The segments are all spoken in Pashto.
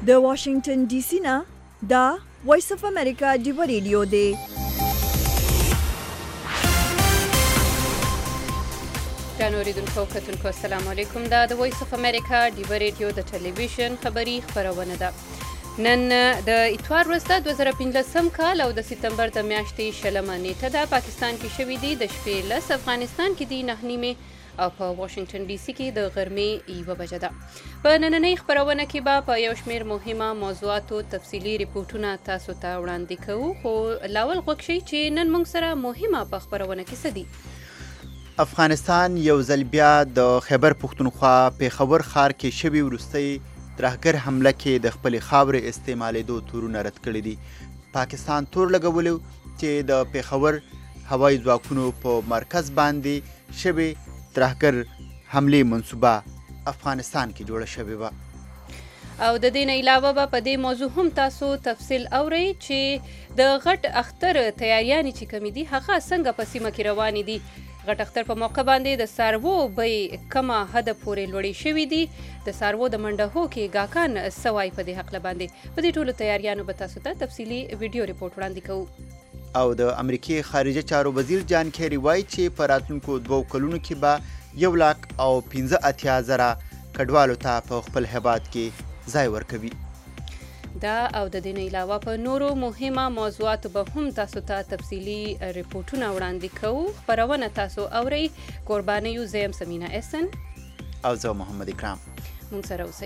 د واشنگټن ډي سي نه دا وایس اف امریکا ډیو ریډیو دی. ګرانو اوریدونکو او کتونکو السلام علیکم. دا د وایس اف امریکا ډیو ریډیو د ټلویزیون خبري خپرونه ده. نن د اتوار ورځ ده 2015 کال او د سپتمبر د میاشتې 20 نیټه ده. پاکستان کې شوې دي د شپې 10، افغانستان کې دي 9 او په واشنگټن ډي سي کې د غرمې 1 بجه ده. په نننۍ خپرونه کې به په یو شمېر مهمه موضوعاتو تفصیلي ریپورټونه تاسو ته وړاندې کوو، خو لاول غوږ شئ چې نن موږ سره مهمه په خپرونه کې څه دي. افغانستان یو ځل بیا د خیبر پښتونخوا پیښور ښار کې شوې وروستۍ ترهګر حمله کې د خپلې خاورې استعمالېدو تورونه رد کړي دي. پاکستان تور لګولی چې د پیښور هوایي ځواکونو په مرکز باندې شوې ترهګر حملې منصوبه افغانستان کې جوړه شوې وه. او د دې نه علاوه به په دې موضوع هم تاسو تفصیل اورئ چې د غټ اختر تیاریانې چې کومې دي هغه څنګه په سیمه کې روانې دي. غټ اختر په موقع باندې د څاروو بیې کومه حده پورې لوړې شوي دي. د څاروو د منډهو کې ګاکان څه وایي په دې هکله باندې. په دې ټولو تیاریانو به تاسو ته تفصیلي ویډیو ریپورټ وړاندې کوو. او د امریکې خارجه چارو وزیر جان کیری وایي چې په راتلونکو 2 کلونو کې به 1,85,000 کډوالو ته په خپل هیواد کې ځای ورکوي. دا او د دې نه علاوه په نورو مهمه موضوعاتو به هم تاسو ته تفصیلي ریپورټونه وړاندې کوو. خپرونه تاسو اورئ. قرباني یو زه یم سمینا احسن او زه محمد اکرام. مونږ سره اوسئ.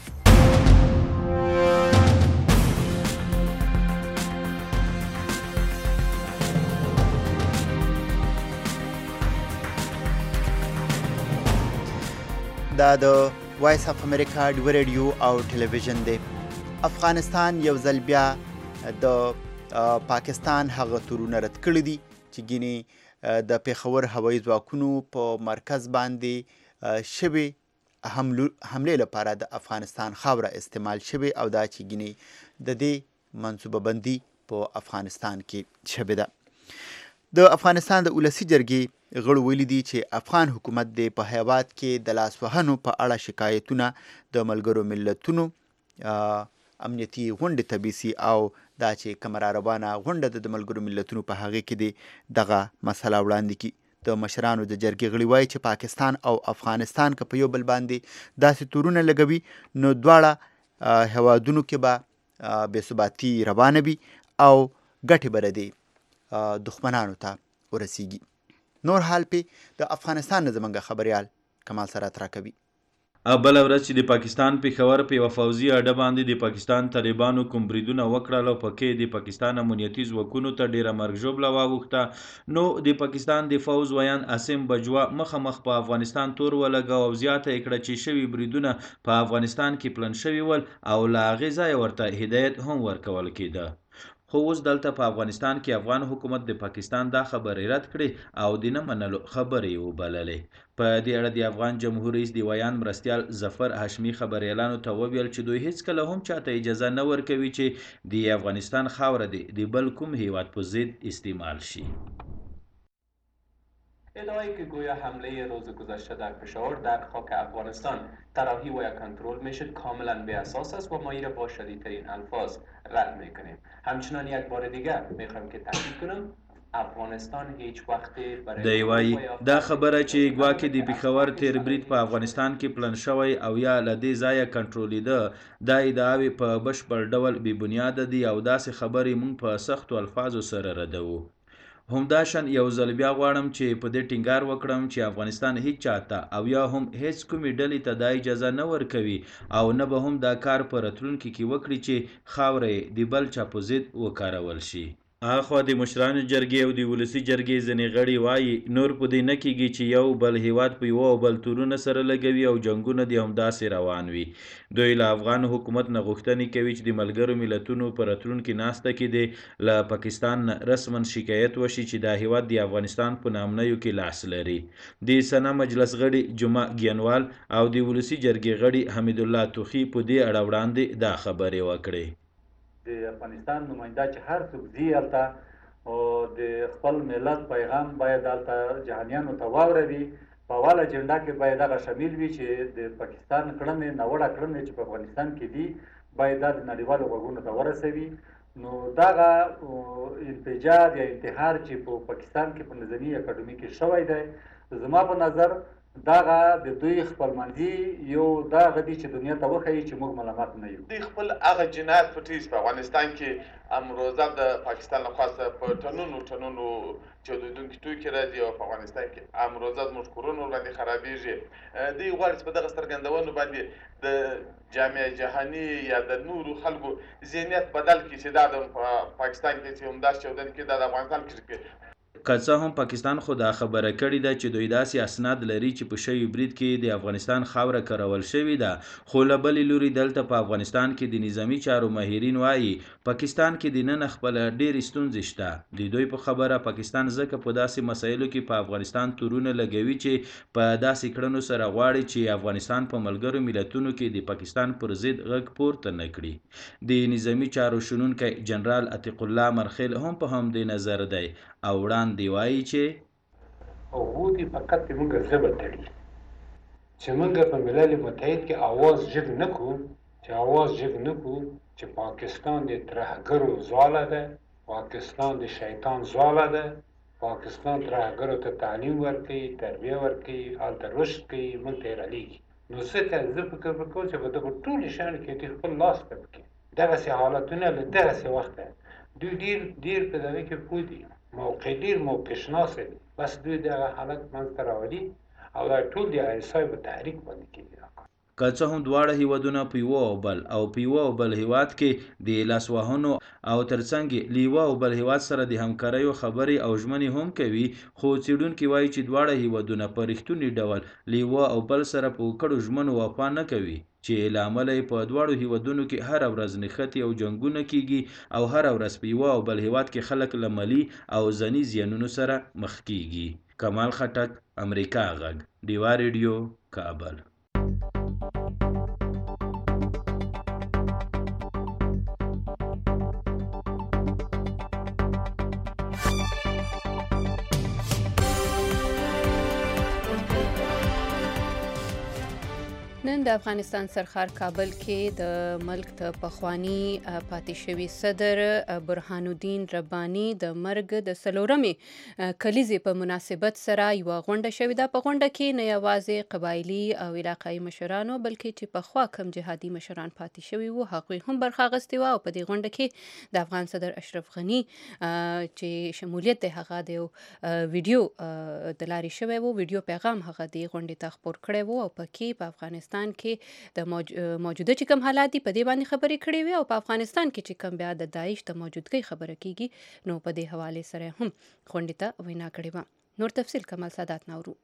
دا د وایس اف امریکا ډیو ریډیو او ټلویزیون دی. افغانستان یو ځل بیا د پاکستان هغه تورونه رد کړي دي چې ګینې د پیښور هوایي ځواکونو په مرکز باندې شوي حملې لپاره د افغانستان خاوره استعمال شوي او دا چې ګینې د دې منصوبه بندي په افغانستان کې شوې ده. د افغانستان د ولسي جرګې غړو ویلي دي چې افغان حکومت د په هیواد کې د لاسوهنو په اړه شکایتونه د ملګرو ملتونو امنیتي غونډې ته بیسي او دا چې کومه را روانه غونډه ده د ملګرو ملتونو په هغې کې د دغه مسله وړاندې کړي. د مشرانو د جرګې غړي وایي چې پاکستان او افغانستان که په یو بل باندې داسې تورونه لګوي نو دواړه هیوادونو کې به بېثباتي روانه وي او ګټې به د دښمنانو ته ورسیږي. نور حال پې د افغانستان نه زموږ خبریال کمال سرات راکوي. بله ورځ چې د پاکستان پیښور په یوه پوځي اډه باندې د پاکستان طالبانو کوم بریدونه وکړل او پکې د پاکستان امنیتي ځواکونو ته ډیره مرګ ژوبله واوښته، نو د پاکستان د فوز ویان عاصم بجوا مخامخ په افغانستان تور ولګاو او زیاته یې کړه چې شوي بریدونه په افغانستان کې پلن شوي ول او له هغې ځایه ورته هدایت هم ورکول کېده. خو اوس دلته په افغانستان کې افغان حکومت د پاکستان دا خبرې رد کړې او د نه منلو خبرې یې وبللې. په دې اړه د افغان جمهور رئیس د ویان مرستیال ظفر هاشمي خبریالانو ته وویل چې دوی هیڅکله هم چاته اجازه نه ورکوي چې د افغانستان خاوره د بل کوم هیواد په ضد استعمال شي. ادعایی که گویا حمله روز گذشته در پشاور در خاک افغانستان طراحی و یا کنترل میشد کاملا بی اساس است و ما این را با شدیدترین الفاظ رد میکنیم. همچنان یک بار دیگر میخوایم که تاکید کنم افغانستان هیچ وقت دی وایي دا خبره چې ګواکې د پیښور تیر برید په افغانستان کې پلن شوی او یا له دې ځایه کنټرولېده دا ادعاوې په بشپړ ډول بې بنیاده دي او داسې خبرې موږ په سختو الفاظو سره ردوو. همداشان یو ځل بیا غواړم چې په دې ټینګار وکړم چې افغانستان هیڅ چاته او یا هم هیڅ کومې ډلې ته دا اجازه نه ورکوي او نه به هم دا کار په راتلونکي کې وکړي چې خاوره یې د بل چا په ضد وکارول شي. اخوا د مشرانو جرګې او د ولسي جرګې ځینې غړي وایي نور په دې نه کېږي چې یو بل هیواد په یوه او بل تورونه سره لګوي او جنګونه دې همداسې روان وي. دوی له افغان حکومت نه غوښتنې کوي چې د ملګرو ملتونو په راتلونکي ناسته کې دې له پاکستان نه رسما شکایت وشي چې دا هیواد د افغانستان په نامنیو کې لاس لري. د سنا مجلس غړي جمعه ګینوال او د ولسي جرګې غړي حمید الله توخي په دې اړه وړاندې دا خبرې وکړې. د افغانستان نماینده چې هر څوک ځي هلته او د خپل ملت پیغام باید هلته جهانیانو ته واوروي. په اول اجنډا کې باید هغه شامل وي چې د پاکستان کړنې ناوړه کړنې چې په افغانستان کې دي باید دا د نړیوالو غوږونو ته ورسوي. نو دغه انفجار یا انتحار چې په پاکستان کې په نظامي اکاډمي کې شوی دی، زما په نظر دغه د دوی خپلمنځي یو دغه دی چې دنیا ته وښیي چې موږ ملامت نه یو. دوی خپل هغه جنایت پټي په افغانستان کې امروزه د پاکستان لخوا په ټنونو چاودېدونکي توکي راځي او په افغانستان کې امروزه زموږ کورونه باندې خرابېږي. دوی غواړي چې په دغه څرګندونو باندې د جامعه جهاني یا د نورو خلکو ذهنیت بدل کړي چې دا د پاکستان کې چې همداسې چاودنې کېږي دا د افغانستان کې. که څه هم پاکستان خو دا خبره کړې ده چې دوی داسې اسناد لري چې په شوي برید کې د افغانستان خاوره کارول شوې ده، خو له بلې لوري دلته په افغانستان کې د نظامي چارو ماهرین وایي پاکستان کې دننه خپله ډېرې ستونزې شته. د دوی په خبره پاکستان ځکه په داسې مسایلو کې په افغانستان تورونه لګوي چې په داسې کړنو سره غواړي چې افغانستان په ملګرو ملتونو کې د پاکستان پر ضد غږ پورته نه کړي. د نظامي چارو شنونکی جنرال عتیق الله مرخیل هم په همدې نظر دی او وړاندې وایي چې هغوی فقط موږ ژبه تړي چې موږ په ملل متحد کې اواز جګ نه کړو، چې پاکستان د ترهګرو ځواله ده، پاکستان د شیطان ځواله ده، پاکستان ترهګرو ته تعلیم ورکوي، تربیه ورکوي، هلته رشد کوي، موږ ته یې رالیږي. نو ځکه زه فکر وکړم چې په دغه ټولو شیانو کې دوی خپل لاس په کې دغسې حالتونه له دغسې وخته دوی ډېر په دغه کې پوه دي، ډېر موقع شناسه دي، بس دوی دغه حالت منځته راولي او دا ټول د ISI په تحریک باندې کېږي. که څه هم دواړه هیوادونه په یوه او بل هیواد کې د لاسوهنو او ترڅنګ له یوه او بل هیواد سره د همکاریو خبرې او ژمنې هم کوي، خو څېړونکي وایي چې دواړه هیوادونه په رښتوني ډول له یوه او بل سره په کړو ژمنو وفا نه کوي، چې له امله یې په دواړو هیوادونو کې هره ورځ نښتې او جنګونه کیږي او هره ورځ په یوه او بل هیواد کې خلک له مالي او ځاني زیانونو سره مخ کیږي. کمال خټک، امریکا غږ، ډیوا ریډیو، کابل. نن د افغانستان سرخار کابل کې د ملک د پخوانی پاتې شوي صدر برهان الدین رباني د مرګ د څلورمې کلیزې په مناسبت سره یوه غونډه شوې ده. په غونډه کې نه یوازې قبایلي او علاقایي مشرانو بلکې چې پخوا کم جهادي مشران پاتې شوي وو هغوی هم برخه اخیستې وه او په دې غونډه کې د افغان صدر اشرف غني چې شمولیت دی هغه د یو ویډیو د لارې شوی وو، ویډیو پیغام هغه دې غونډې ته خپور کړی وو او پکې په افغانستان کې د موجوده چې کوم حالات دي په دې باندې خبرې کړې وي او په افغانستان کې چې کوم بیا د داعش د موجودګۍ خبره کیږي نو په دې حوالې سره هم غونډې ته وینا کړې وه. نور تفصیل کمال سادات نورو.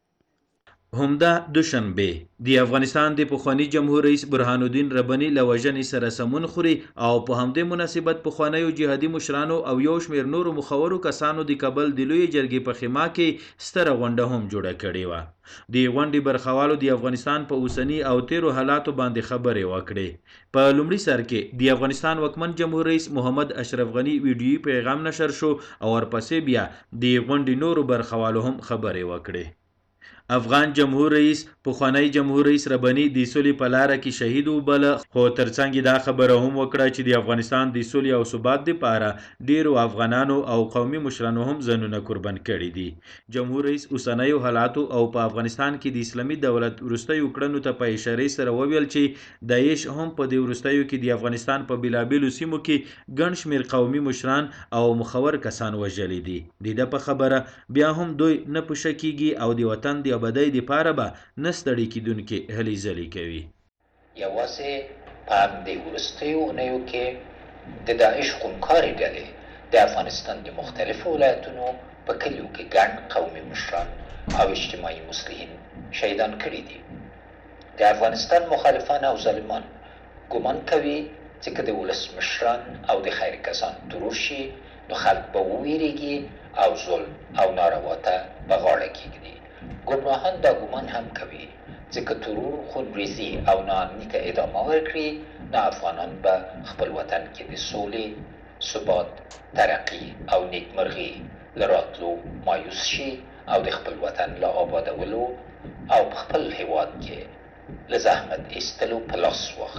همدا دوشنبه د افغانستان د پخوانی جمهور رئیس برهان الدین رباني له وژنې سره سمون خوري او په همدې مناسبت پخوانیو جهادي مشرانو او یو شمېر نورو مخورو کسانو د کابل د لویې جرګې په خیمه کې ستره غونډه هم جوړه کړې وه. د غونډې برخوالو د افغانستان په اوسني او تیرو حالاتو باندې خبرې وکړې. په لومړي سر کې د افغانستان واکمن جمهور رئیس محمد اشرف غني ویډیویي پیغام نشر شو او ورپسې بیا د غونډې نورو برخوالو هم خبرې وکړې. افغان جمهور رئیس پخوانی جمهور رئیس رباني د سولې په لاره کې شهید وبله، خو ترڅنګ دا خبره هم وکړه چې د افغانستان د سولې او ثبات لپاره ډیرو افغانانو او قومي مشرانو هم ځانونه قربان کړي دي. جمهور رئیس اوسنیو حالاتو او په افغانستان کې د اسلامي دولت وروستیو کړنو ته په اشارې سره وویل چې داعش هم په دې وروستیو کې د افغانستان په بېلابېلو سیمو کې ګڼ شمېر قومي مشران او مخور کسان وژلي دي. د ده په خبره بیا هم دوی نه پوښه کیږي او د وطن د بدای د پاره به نه ستړي کیدونکي هلې ځلې کوي. یوازې په همدې وروستیو اونیو کې د داعش خونکارې ډلې د افغانستان د مختلفو ولایتونو په کلیو کې ګڼ قومي مشران او اجتماعي مصلحین شهیدان کړي دي. د افغانستان مخالفان او ظالمان ګمان کوي چې که د ولس مشران او د خیر کسان ترور شي نو خلک به وویریږي او ظلم او ناروا ته به غاړه کیږدي. ګمراهان دا ګمان هم کوي چې که ترور، خونریزي او ناامني ته ادامه ورکړي نو افغانان به خپل وطن کې د سولې، ثبات، ترقي او نیکمرغي له راتلو مایوس شي او د خپل وطن له آبادولو او په خپل هیواد کې له زحمت ایستلو په لاس واخلي.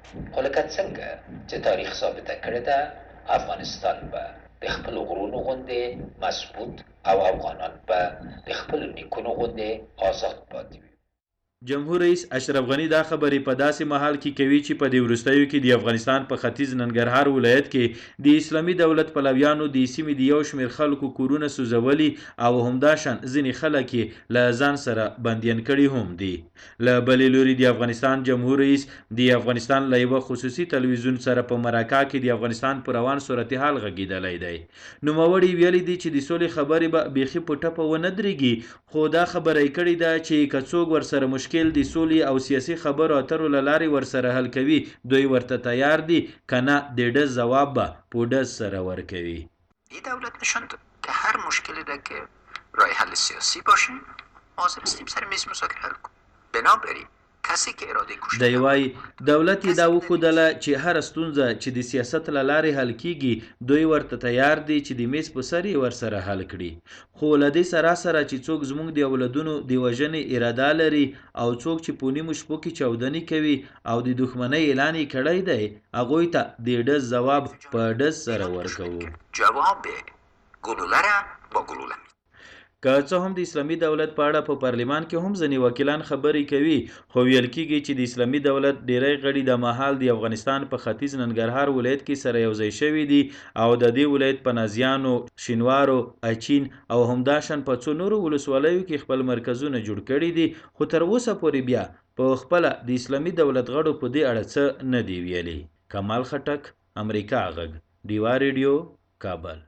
خو لکه څنګه چې تاریخ ثابته کړې ده افغانستان به د خپلو غرونو غوندې مضبوط او افغانان به د خپلو نیکونو غوندې آزاد پاتې وي. جمهور رئیس اشرف غنی دا خبرې په داسې مهال کې کوي چې په دې وروستیو کې د افغانستان په ختیځ ننګرهار ولایت کې د اسلامي دولت پلویانو د سیمې د یو شمېر خلکو کورونه سوځولي او همداشان ځینې خلک یې له ځان سره بندیان کړي هم دي. له بلې لوري د افغانستان جمهور رئیس د افغانستان له یوه خصوصي تلویزیون سره په مرکه کې د افغانستان پر روان صورتحال غږېدلی دی. نوموړي ویلي دي چې د سولې خبرې به بیخي په ټپه ونه درېږي، خو دا خبره یې کړې ده چې که څوک ورسره مشکل د سولې او سیاسي خبرو اترو له لارې ورسره حل کوي دوی ورته تیار دي، که نه د ډز ځواب به په ډز سره ورکوي. این دولت نشان داد که هر مشکلی را که راه حل سیاسی باشه حاضر هستیم سر میز مذاکره حل کنیم. بنابراین کسی که اراده کشتن دی وایي دولت یې دا وښودله چې هره ستونزه چې د سیاست له لارې حل کیږي دوی ورته تیار دي چې د میز په سر یې ورسره حل کړي. خو له دې سره چې څوک زموږ د اولادونو د وژنې اراده لري او څوک چې په نیمو شپو کې چاودنې کوي او د دښمنۍ اعلان یې کړی دی هغوی ته د ډز ځواب په ډز سره ورکوو. جواب گلوله را با گلوله. که څه هم د اسلامي دولت په اړه په پارلمان کې هم ځینې وکیلان خبرې کوي، خو ویل کېږي چې د اسلامي دولت ډیری غړي د مهال د افغانستان په ختیځ ننګرهار ولایت کې سره یوځای شوي دي او د دې ولایت په نازیانو، شینوارو، اچین او همداشان په څو نورو ولسوالیو کې خپل مرکزونه جوړ کړي دي، خو تر اوسه پورې بیا په خپله د اسلامي دولت غړو په دې اړه څه نه دي ویلي. کمال خټک، امریکا غږ، ډیوا ریډیو، کابل.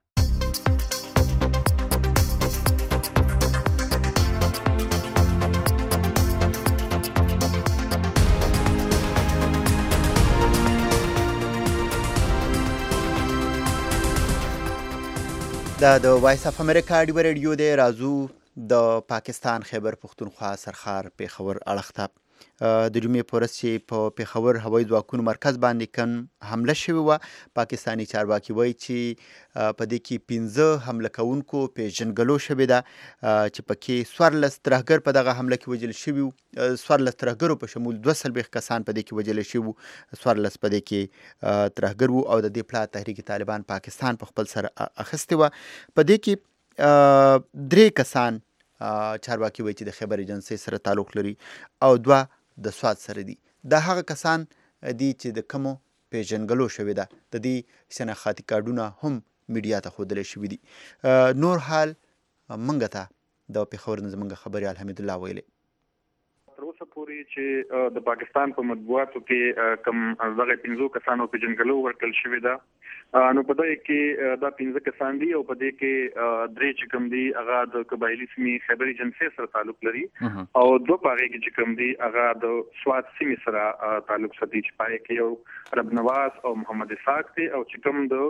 دا د وایس اف امریکا ډیوا ریډیو دی. راځو د پاکستان خیبر پښتونخوا سرخار پیښور اړخ ته. د جمعې په ورځ چې په پیښور هوایي ځواکونو مرکز باندې حمله شوې وه، پاکستاني چارواکي وایي چې په دې کې 15 حمله کوونکو پیژنګلو شوې ده چې پکې 14 ترهګر په دغه حمله کې وژل شوي وو. 14 ترهګرو په شمول 42 کسان په دې کې وژل شوي وو، 14 په دې کې ترهګر وو او د دې پلا تحریک طالبان پاکستان په خپل سر اخیستې وه. په دې کې 3 کسان چارواکي وایي چې د خیبر ایجنسۍ سره تعلق لري او 2 د سواد سره دي. دا هغه کسان دي چې د کومو پیژنګلو شوې ده. د دې شناختي کارډونه هم میډیا ته ښودلی شوي دي. نور حال موږ ته د پیښور نه زموږ خبریال حمید الله ویلی. تر اوسه پورې چې د پاکستان په مطبوعاتو کې کوم دغه 15 کسانو پیژنګلو ورکړل شوې ده، نو په دې کې دا 15 کسان دي او په دې کې 3 چې کوم دي هغه د قبایلي سیمې خیبر ایجنسۍ سره تعلق لري او 2 په هغې کې چې کوم دي هغه د سواد سیمې سره تعلق ساتي چې په هغې کې یو رب نواز او محمد اسحاق دی او چې کوم د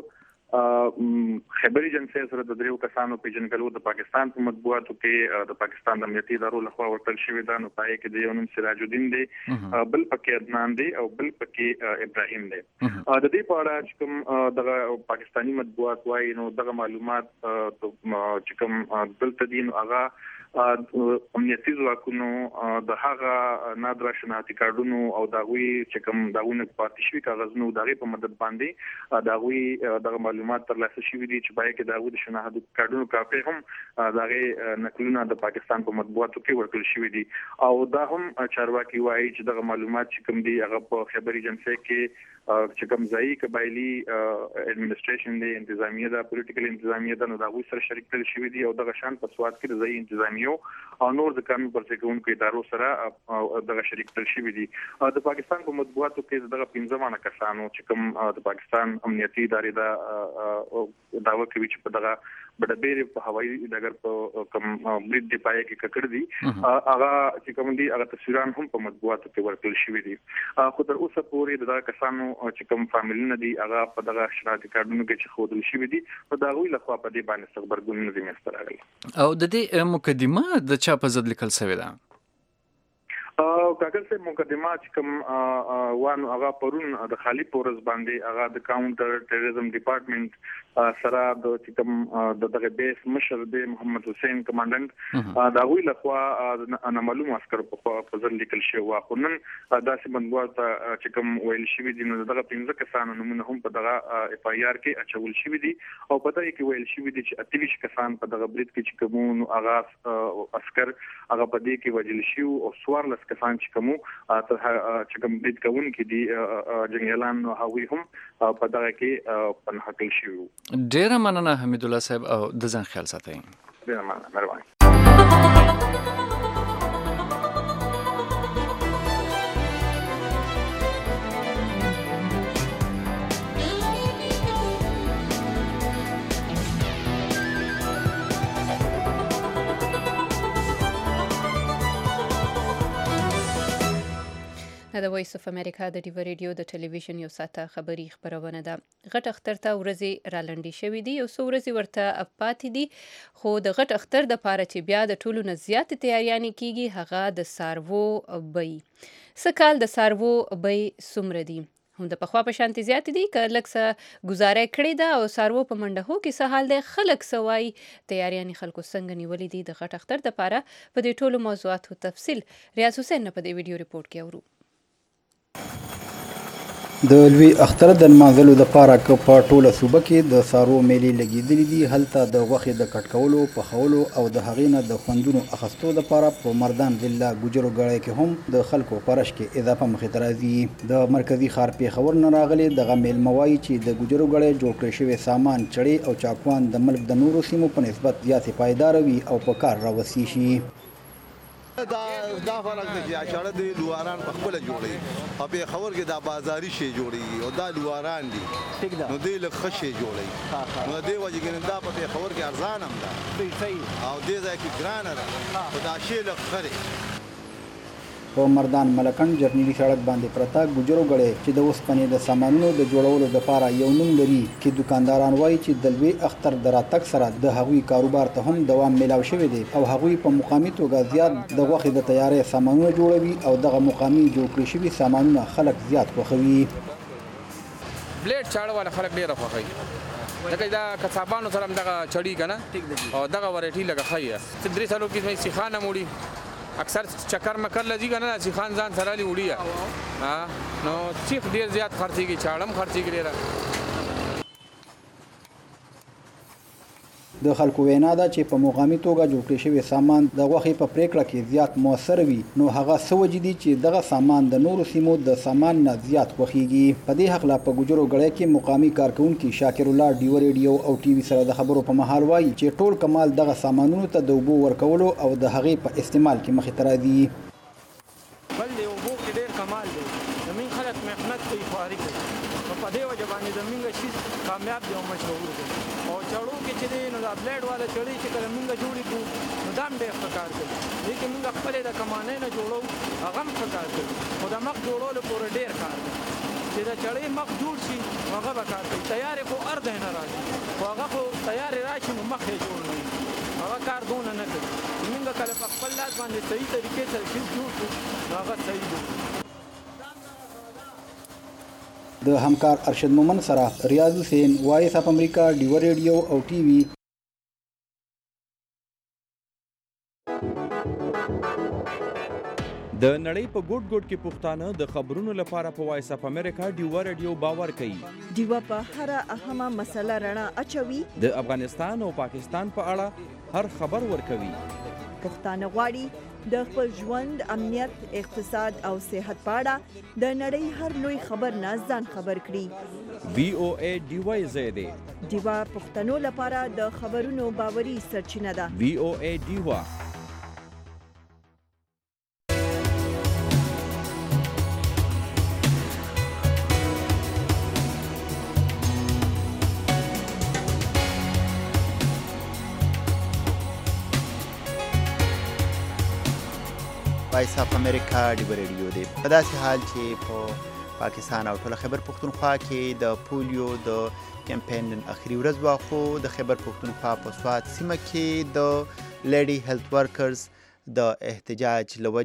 خیبر ایجنسۍ سره د 3 کسانو پیژنګلو د پاکستان په مطبوعاتو کې د پاکستان د امنیتي ادارو لخوا ورکړل شوې ده. نو په هغې کې د یو نوم سراج الدین دی، بل پکې عدنان دی او بل پکې ابراهیم دی. د دې په اړه چې کوم دغه پاکستاني مطبوعات وایي نو دغه معلومات چې کوم دلته دي نو هغه امنیتي ځواکونو د هغه نادره شناختي کارډونو او د هغوی چې کوم د هغوی نه پاتې شوي کاغذونو د هغې په مدد باندې د هغوی دغه معلومات ترلاسه شوي دي چې باید کې د هغوی د شناختي کارډونو کاپۍ هم د هغې نقلونه د پاکستان په مطبوعاتو کې ورکړل شوي دي او دا هم چارواکي وایي چې دغه معلومات چې کوم دي هغه په خیبر ایجنسۍ کې چې کوم ځایي قبایلي اډمنسټریشن دی، انتظامیه ده، پولیټیکل انتظامیه ده، نو د هغوی سره شریک کړل شوي دي او دغه شان په سواد کې د ځایي انتظامیو او نور د قانون پرځای کوونکو ادارو سره دغه شریک کړل شوي دي. د پاکستان په مطبوعاتو کې دغه 15 کسانو چې کوم د پاکستان امنیتي ادارې دا دعوه کوي چې په دغه بډبېرې په هوایي ډګر په کوم برید دی پای کې ککړ دي هغه چې کوم دي هغه تصویران هم په مطبوعاتو کې ورکړل شوي دي. خو تر اوسه پورې دغه کسانو چې کوم فامیلونه دي هغه په دغه شناختي کارډونو کې چې ښودل شوي دي نو د هغوی لخوا په دې باندې څه غبرګون نه دي منځته راغلی. او د دې مقدمه د چا په ضد لیکل شوې ده؟ کاکل سے مقدمات کوم وانو هغه پرون د خالی پورز باندې هغه د کاونټر ټیرریزم ډپارټمنټ سره د کوم دغه بیس مشر د محمد حسین کمانډنټ دا وی لخوا انا معلوم عسكر په ځل لیکل شو واخونن داسې بندوال ته چې کوم ویل شوی دي نو دغه 15 کسانو نمونه هم په دغه اف آی آر کې اچول شوی دي او په دغه کې ویل شوی دي چې 28 کسان په دغه برید کې چې کوم اغاز عسكر هغه په دې کې وجل شو او 14 کسان چې کوم چې کوم برید کوونکي دي جنگیالان نو هغوی هم په دغه کې پناه کړل شو. ډیر مننه حمید الله صاحب او د ځان خیال ساتئ. ډیر مننه مهرباني. د وایس اف امریکا د ډیو ریډیو د ټلویزیون یو ساعته خبري خبرونه ده. غټ اختر ته ورځي رالنډي شوې دي، یو څو ورځې ورته پاتې دي، خو د غټ اختر د پاره چې بیا د ټولو نه زیات تیاریانې کیږي هغه د سارو بي. سکال د سارو بي څومره دي؟ هم د پخوا په شانتي زیات دي که لږ څه ګزاره کړې ده او سارو په منډه هو کې څه حال دی؟ خلک سوای تیاریانې خلکو څنګه نیولې دي د غټ اختر د پاره؟ په دې ټولو موضوعاتو تفصیل ریاض حسین په دې ویډیو ریپورت کې اورو. د لوی اختر د نمانځلو دپاره که په ټوله صوبه کې د څارو میلې لګېدلې دي، هلته د غوښې د کټ کولو، پخولو او د هغې نه د خوندونو اخیستو دپاره په مردان ضلع ګوجرو ګړی کې هم د خلکو په رش کې اضافه مخې ته راځي. د مرکزي ښار پېښور نه راغلي دغه میلمه وایي چې د ګوجرو ګړی جوړ کړی شوی سامان، چړې او چاقوان د ملک د نورو سیمو په نسبت زیاتې پایداره وي او په کار راوستي شي. دا فرق دی چې اچاړه د لواران په خپل جوړي او په خبر کې دا بازاري شي جوړي او دا لواران دي نو دی له خشي جوړي نو دی وجه کې دا په خبر کې ارزان هم ده او دې ځای کې ګران ده او دا شی له خره. په مردان ملکند جرنیلي سړک باندې پرته ګوجرو ګړی چې د اوسپنې د سامانونو د جوړولو دپاره یو نوم لري، کې دکانداران وایي چې د لوی اختر د راتګ سره د هغوی کاروبار ته هم دوام میلاو شوی دی او هغوی په مقامي توګه زیات د غوښې د تیارۍ سامانونه جوړوي او دغه مقامي جوړ کړي شوي سامانونه خلک زیات خوښوي. بلیډ چاړه والا خلک ډېره خوښوي لکه دا کڅابانو سره هم دغه چړي که نه او دغه وریټي لکه ښه 3 سالو کې سیخان هم وړي اکثر چکر مکر لږی کنه سیخان ځان سره لې وړي نو سیخ ډیر زیات خرڅېږي، چاړه هم خرڅېږي ډېره. د خلکو وینا ده چې په مقامي توګه جوړ کړی شوی سامان د غوښې په پرېکړه کې زیات مؤثر وي، نو هغه څه وجې دي چې دغه سامان د نورو سیمو د سامان نه زیات خوښیږي. په دې هکله په ګوجرو ګړی کې مقامي کارکوونکي شاکر الله ډیو ریډیو او ټي وي سره د خبرو په مهال وایي چې ټول کمال دغه سامانونو ته د اوبو ورکولو او د هغې په استعمال کې مخې ته راځي. بل د اوبو کې ډېر کمال دی، زموږ خلک محنت کوي، خواري کوي، نو په دې وجه باندې زموږ شي کامیاب دی او مشهور دی. او چړو کې چې دی نو دا بلیډ والا چړې چې کله موږ جوړې کړو نو دا هم ډېر ښه کار کوي. دې کې موږ خپلې د کمانۍ نه جوړو هغه هم ښه کار کوي، خو د مخ جوړولو پورې ډېر کار کوي. چې د چړې مخ جوړ شي نو هغه به کار کوي. تیارې خو هر ځای نه راځي، خو هغه خو تیارې راشي نو مخ یې جوړ نه وي، هغه کار دونه نه کوي. موږ کله په خپل لاس باندې صحیح طریقې سره شي جوړ کړو نو هغه صحیح دی. د همکار ارشد مومن سره ریاض حسین، وایس اف امریکا، ډیو ریډیو او ټي وي. د نړۍ په ګوټ ګوټ کې پښتانه د خبرونو لپاره په وایس اف امریکا ډیو ریډیو باور کوي. ډیو په هر اهمه مسله رڼا اچوي، د افغانستان او پاکستان په اړه هر خبر ورکوي. پښتانه غواړي د خپل ژوند، امنیت، اقتصاد او صحت په اړه د نړۍ هر لوی خبر نه ځان خبر کړي. VOA ډیو زیاده ډیو پښتنو لپاره د خبرونو باوري سرچینه ده. VOA ډیو. وایس اف امریکا ډیو ریډیو دی. په داسې حال چې په پاکستان او ټوله خیبر پښتونخوا کې د پولیو د کمپاین نن اخري ورځ وه، خو د خیبر پښتونخوا په سوات سیمه کې د لیډي هیلث ورکرز د احتجاج له وجې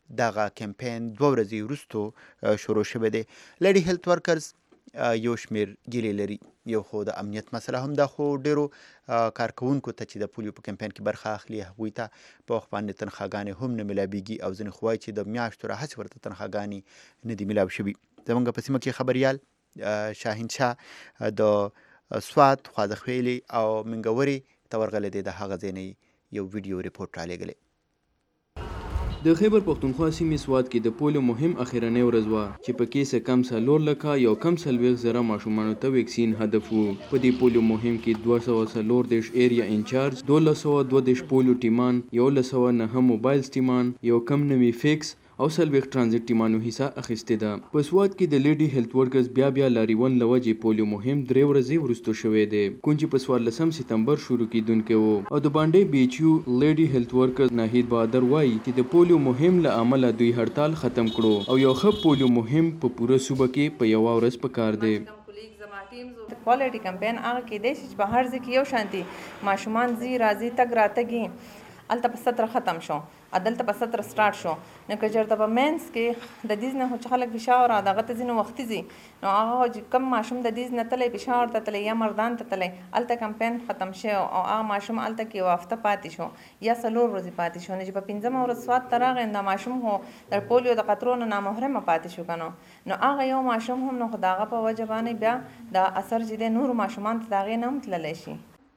دغه کمپین 2 ورځې وروسته شروع شوی دی. لیډي هیلث ورکرز یو شمېر ګیلې لري، یو خو د امنیت مسله هم ده، خو ډېرو کارکوونکو ته چې د پولیو په کمپین کې برخه اخلي هغوی ته په وخت باندې تنخواګانې هم نه میلابېږي او ځینې خو وایي چې د میاشتو راهیسې ورته تنخواګانې نه دي میلاو شوي. زموږ په سیمه کې خبریال شاهین شاه د سوات خوازخویلې او منګورې ته ورغلی دی. د هغه ځای نه یو ویډیو ریپورټ رالیږلی. د خیبر پښتونخوا سیمې سوات کې د پولیو مهم اخیرنۍ ورځ وه چې په کې څه کم 4 لکه یو کم 40,000 ماشومانو ته ویکسین هدف و. په دې پولیو مهم کې 240 ایریا انچارج، 1222 پولیو ټیمان، 1109 موبایل ټیمان، یو کم 9 فیکس او 40 ترانزیت ټیمانو حصہ اخیستې ده. په سوات کې د لیډي هیلث ورکرز بیا لاریون له وجې پولیو مهم 3 ورځې وروسته شوی دی، کوم چې په 14 سپتمبر شروع کیدونکی و. او د باندې بي ایچ یو لیډي هیلث ورکرز ناهید بهادر وایي چې د پولیو مهم له امله دوی هړتال ختم کړو او یو ښه پولیو مهم په پوره صوبه کې په یوه ورځ پکار دی. کوالټي کمپین هغه کېدای شي چې په هر ځای کې یو شانتي ماشومان ځي راځي تګ راتګي هلته په 17 ختم شو، دلته په 17 سټارټ شو. نو که چېرته په مینس کې د دیز نه چې خلک پېښور او دغه ته ځي نو وختي ځي، نو هغه چې کوم ماشوم د دیز نه تللی پېښور ته تللی یا مردان ته تللی هلته کمپین ختم شو او هغه ماشوم هلته کې یوه هفته پاتې شو یا 4 ورځې پاتې شو. نو چې په 5مه ورځ سوات ته راغی دا ماشوم خو د پولیو د قطرو نه نامحرمه پاتې شو که نو هغه یو ماشوم هم نو خو د هغه په وجه باندې بیا د اثر چې دی نورو ماشومانو ته د هغې نه هم تللی شي.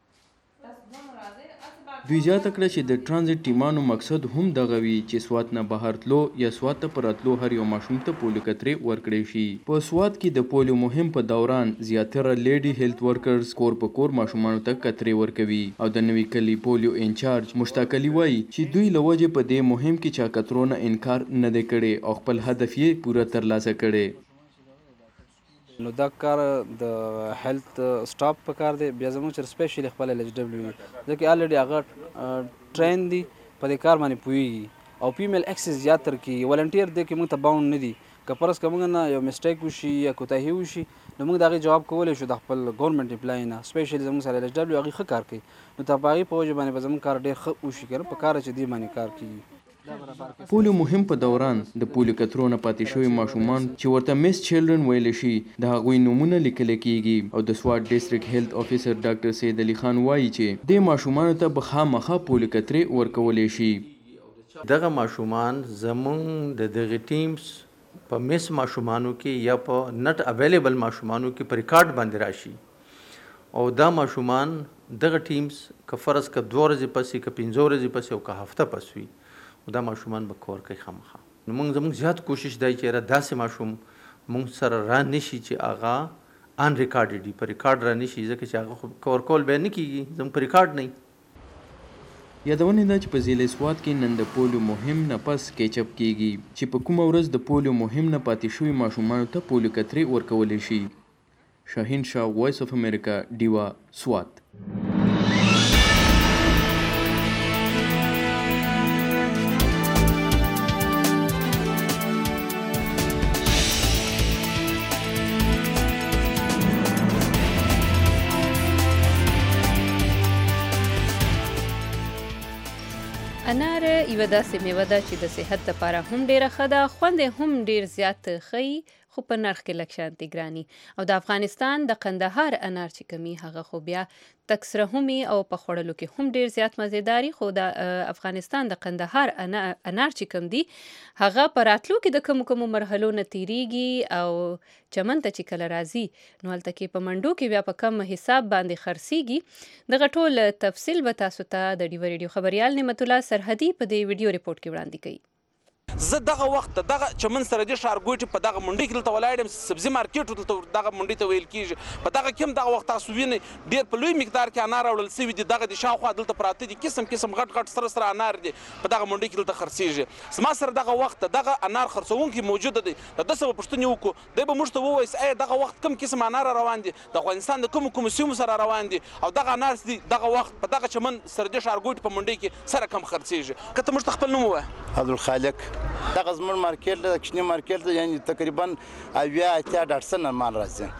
دوی زیاته کړه چې د ترانزیت ټیمانو مقصد هم دغه وي چې سوات نه بهر تلو یا سوات ته پر راتلو هر یو ماشوم ته پولیو قطرې ورکړی شي. په سوات کې د پولیو مهم په دوران زیاتره لیډي هیلث ورکرز کور په کور ماشومانو ته قطرې ورکوي او د نوي کلي پولیو انچارج مشتاق علي وایي چې دوی له وجې په دې مهم کې چا قطرو نه انکار نه دی کړی او خپل هدف یې پوره ترلاسه کړی. نو دا کار د هیلث سټاف په کار دی، بیا زموږ چې سپیشلی خپل ایل ایچ ډبلیو ځکه الریډي هغه ټرین دي په دې کار باندې پوهېږي او فیمیل اکسس زیاتر کې ولنټیر دی کې موږ ته باونډ نه دي. که فرض که موږ نه یو مسټیک وشي یا کوتاهي وشي نو موږ د هغې جواب کولی شو د خپل ګورنمنټ امپلای نه. سپیشلی زموږ سره ایل ایچ ډبلیو هغې ښه کار کوي نو ته په هغې په وجه باندې به زموږ کار ډېر ښه وشي که نه په کار چې دې باندې کار کېږي. پولیو مهم په دوران د پولیو قطرو نه پاتې شوي ماشومان چې ورته میس چیلډرن ویلی شي د هغوی نومونه لیکلی کیږي او د سوات ډسټرکټ هیلث افیسر ډاکټر سید علي خان وایي چې دې ماشومانو ته به خامخا پولیو قطرې ورکولی شي. دغه ماشومان زمونږ د دغه ټیمز په میس ماشومانو کې یا په نټ اویلیبل ماشومانو کې په ریکارډ باندې راشي او دا ماشومان دغه ټیمز که فرض که 2 ورځې پسې که 5 ورځې پسې او که هفته پس وي دا ماشومان به کور کوي خامخا. نو موږ زموږ زیات کوشش دی چې داسې ماشوم موږ سره را نشي چې هغه ان ریکارډ دي په ریکارډ را نشي ځکه چې هغه کور کول به نه کېږي زموږ په ریکارډ نه. یادونه ده چې په ضلع سوات کې نن د پولیو مهم نه پس کیچپ کیږي چې په کومه ورځ د پولیو مهم نه پاتې شوي ماشومانو ته پولیو قطرې ورکولی شي. شاهین شاه، وایس اف امریکا، ډیوا، سوات. انار یوه داسې میوه ده چې د صحت لپاره هم ډېره ښه ده، خوند یې هم ډېر زیات ښیي خو په نرخ کې لږ شانتې ګراني. او د افغانستان د قندهار انار چې کمی هغه خو بیا تک سره همي او په خوړلو کې هم ډېر زیات مزیداري. خو د افغانستان د قندهار انار چې کم دي هغه په راتلو کې د کومو مرحلو نه تیریږي او چمن ته چې کله راځي نو هلته کې په منډو کې بیا په کم حساب باندې خرڅیږي. دغه ټول تفصیل به تاسو ته د ډیوه ریډیو خبریال نعمت الله سرحدي په دې ویډیو ریپورټ کې وړاندې کوي. زه دغه وخت دغه چمن سره د ښارګوټي په دغه منډي کې دلته ولاړ یم، سبزي مارکیټ دلته دغه منډي ته ویل کېږي. په دغه کې هم دغه وخت تاسو وینئ ډېر په لوی مقدار کې انار راوړل سوي دي. دغه د شاوخوا دلته پراته دي قسم قسم غټ غټ سره سره انار دي په دغه منډي کې دلته خرڅېږي. زما سره دغه وخت دغه انار خرڅوونکی موجوده دی. د ده څه به پوښتنې وکړو دی به موږ ته ووایي ایا دغه وخت کوم قسم انار روان دي، د افغانستان د کومو سیمو سره روان دي او دغه انار دي دغه وخت په دغه چمن سره د ښارګوټي په منډي کې سره کم خرڅېږي. که ته موږ ته خپل نوم ووایه. عبدالخالق. دغه زموږ مارکیټ د کشنی مارکیټ یعنی تقریبا 80-80 مال راځي.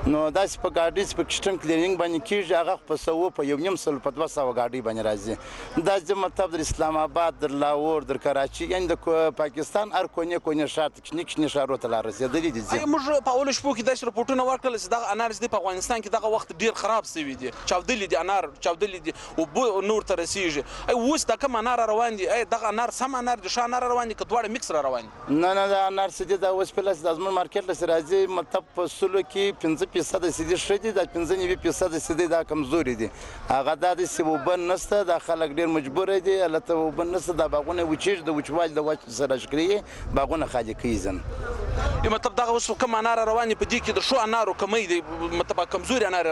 نو داسې په ګاډي په کسټم کلینینګ باندې کېږي هغه په 100 په 1.5 په 200 ګاډي باندې راځي دا چې مطلب در اسلام آباد در لاهور در کراچي یعنی د پاکستان هر کونه ښار کښنی ښارو ته لار رسېدلي دي موږ په اولو شپو کې داسې رپورټونه ورکړل چې دغه انار په افغانستان کې دغه وخت ډیر خراب شوي دي چاودلي دي انار چاودلي دي او نور ته رسیږي اوس د کوم انار روان دي دغه انار سم انار د ښه انار روان دي که دواړه مکس روان دي نه دا انار سدي دا اوس پلس د ازمن مارکیټ لس راځي مطلب په سلو کې 5% سدي شدي دا 5.9% سدي دا کمزوري دي هغه د سبب نسته د خلک ډیر مجبور دي البته وبنسته د باغونه وچیږي د وچوال د وچ سره شکري باغونه خالي کیزن مطلب دغه اوس کوم انار روان په دې کې د شو انارو کمی دي مطلب کمزوري انار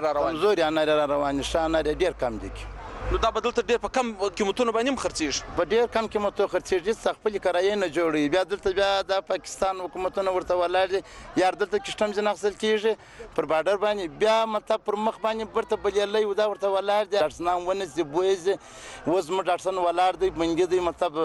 روان شانه ډیر کم دي نو دا بدلته ډیر په کم قیمتونو باندې خرڅیږي په ډیر کم قیمتونو خرڅیږي خپل کرایې نه جوړي بیا دلته بیا د پاکستان حکومتونه ورته ولاړ دي یار دلته کسټم جن اخصل کیږي پر بارډر باندې بیا مطلب پر مخ باندې ورته بلېلې و دا ورته ولاړ دي ارسنام ونس دی بویز وز مډارسن ولاړ دی منګي دی مطلب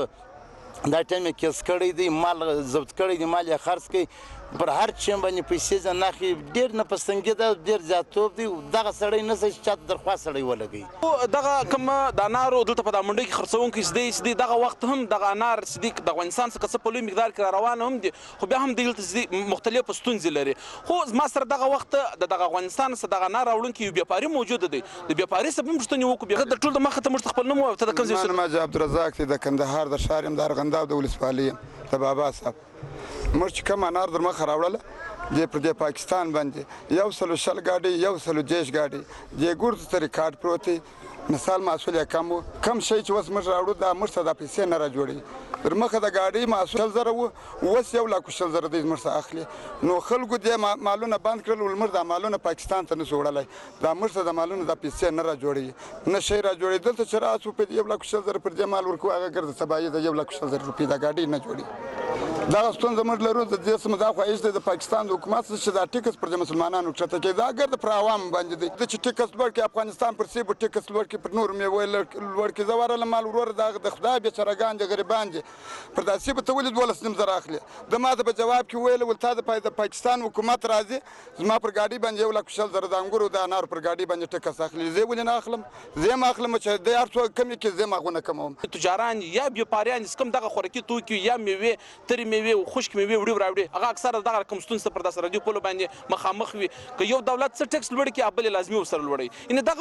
دا ټیم کې کیس کړی دی مال ضبط کړی دی مال یې خرڅ کړي پر هر چیم باندې پیسې ځناخي ډیر نه پسنګي دا ډیر زیاتوب دی دغه سړی نه چې چات درخواست سړی ولګي دغه کوم د انارو دلته په منډي کې خرڅون کې سدي دغه وخت هم دغه انار سدي د افغانستان څخه څه په لوی مقدار کې روان هم دي خو بیا هم دلته مختلف ستونزې لري خو ما سره دغه وخت دغه افغانستان څخه دغه انار راوړون کې یو بیاپاري موجود دی د بیاپاري سبب مشتنی وکړو بیا د ټول د مخه ته مشت خپل نوم او ته د کوم ځای سره ما عبدالرزاق د کندهار د شارم د ارغنداب د ولسوالۍ د بابا صاحب مرچ کم انار در مخه راوړل د پاکستان باندې 100 ګاډي 100 جيش ګاډي د ګورت تر ریکارډ پروت مثال مسؤلیت کم شي چې وس مر راوړو د مرسته د پیسې نه را جوړي در مخه د ګاډي مسؤل زره وس 1,00,000 د مرسته اخلي نو خلکو د مالونه بند کړل ولمر د مالونه پاکستان ته نه سوړلای د مرسته د مالونه د پیسې نه را جوړي نه شي را جوړي دلته چې راځو په 1,00,000 پر د مال ورکو هغه ګرځي سبا د 1,00,000 روپۍ د ګاډي نه جوړي دا ستونزه موږ لرو د دې سم دا خو ایست د پاکستان د حکومت چې دا ټیکس پر مسلمانانو کښته کې دا ګرد پر عوام باندې دي چې ټیکس ورکړي افغانستان پر سی ټیکس ورکړي پر نور مې ویل ورکړي زواره مال ورور د خدای به چرګان د غریبان دي پر داسې به تولید ولس نیم زره اخلي د ما په جواب کې ویل ولته د پاکستان حکومت راځي زما پر ګاډي باندې 1,00,000 د انګورو د انار پر ګاډي باندې ټیکس اخلي زه ولې نه اخلم زه ما اخلم چې د هر څو کمی کې زه ما غونه کوم تجاران یا بیاپاریان کوم دغه خوراکي توکي یا میوه تر میوه خشک میوه وړي هغه اکثره دغه کوم ستونزه پر داسره دی په باندې مخامخ وي که یو دولت څه ټیکس لوړ کی ابل لازمي وسره لوړي ان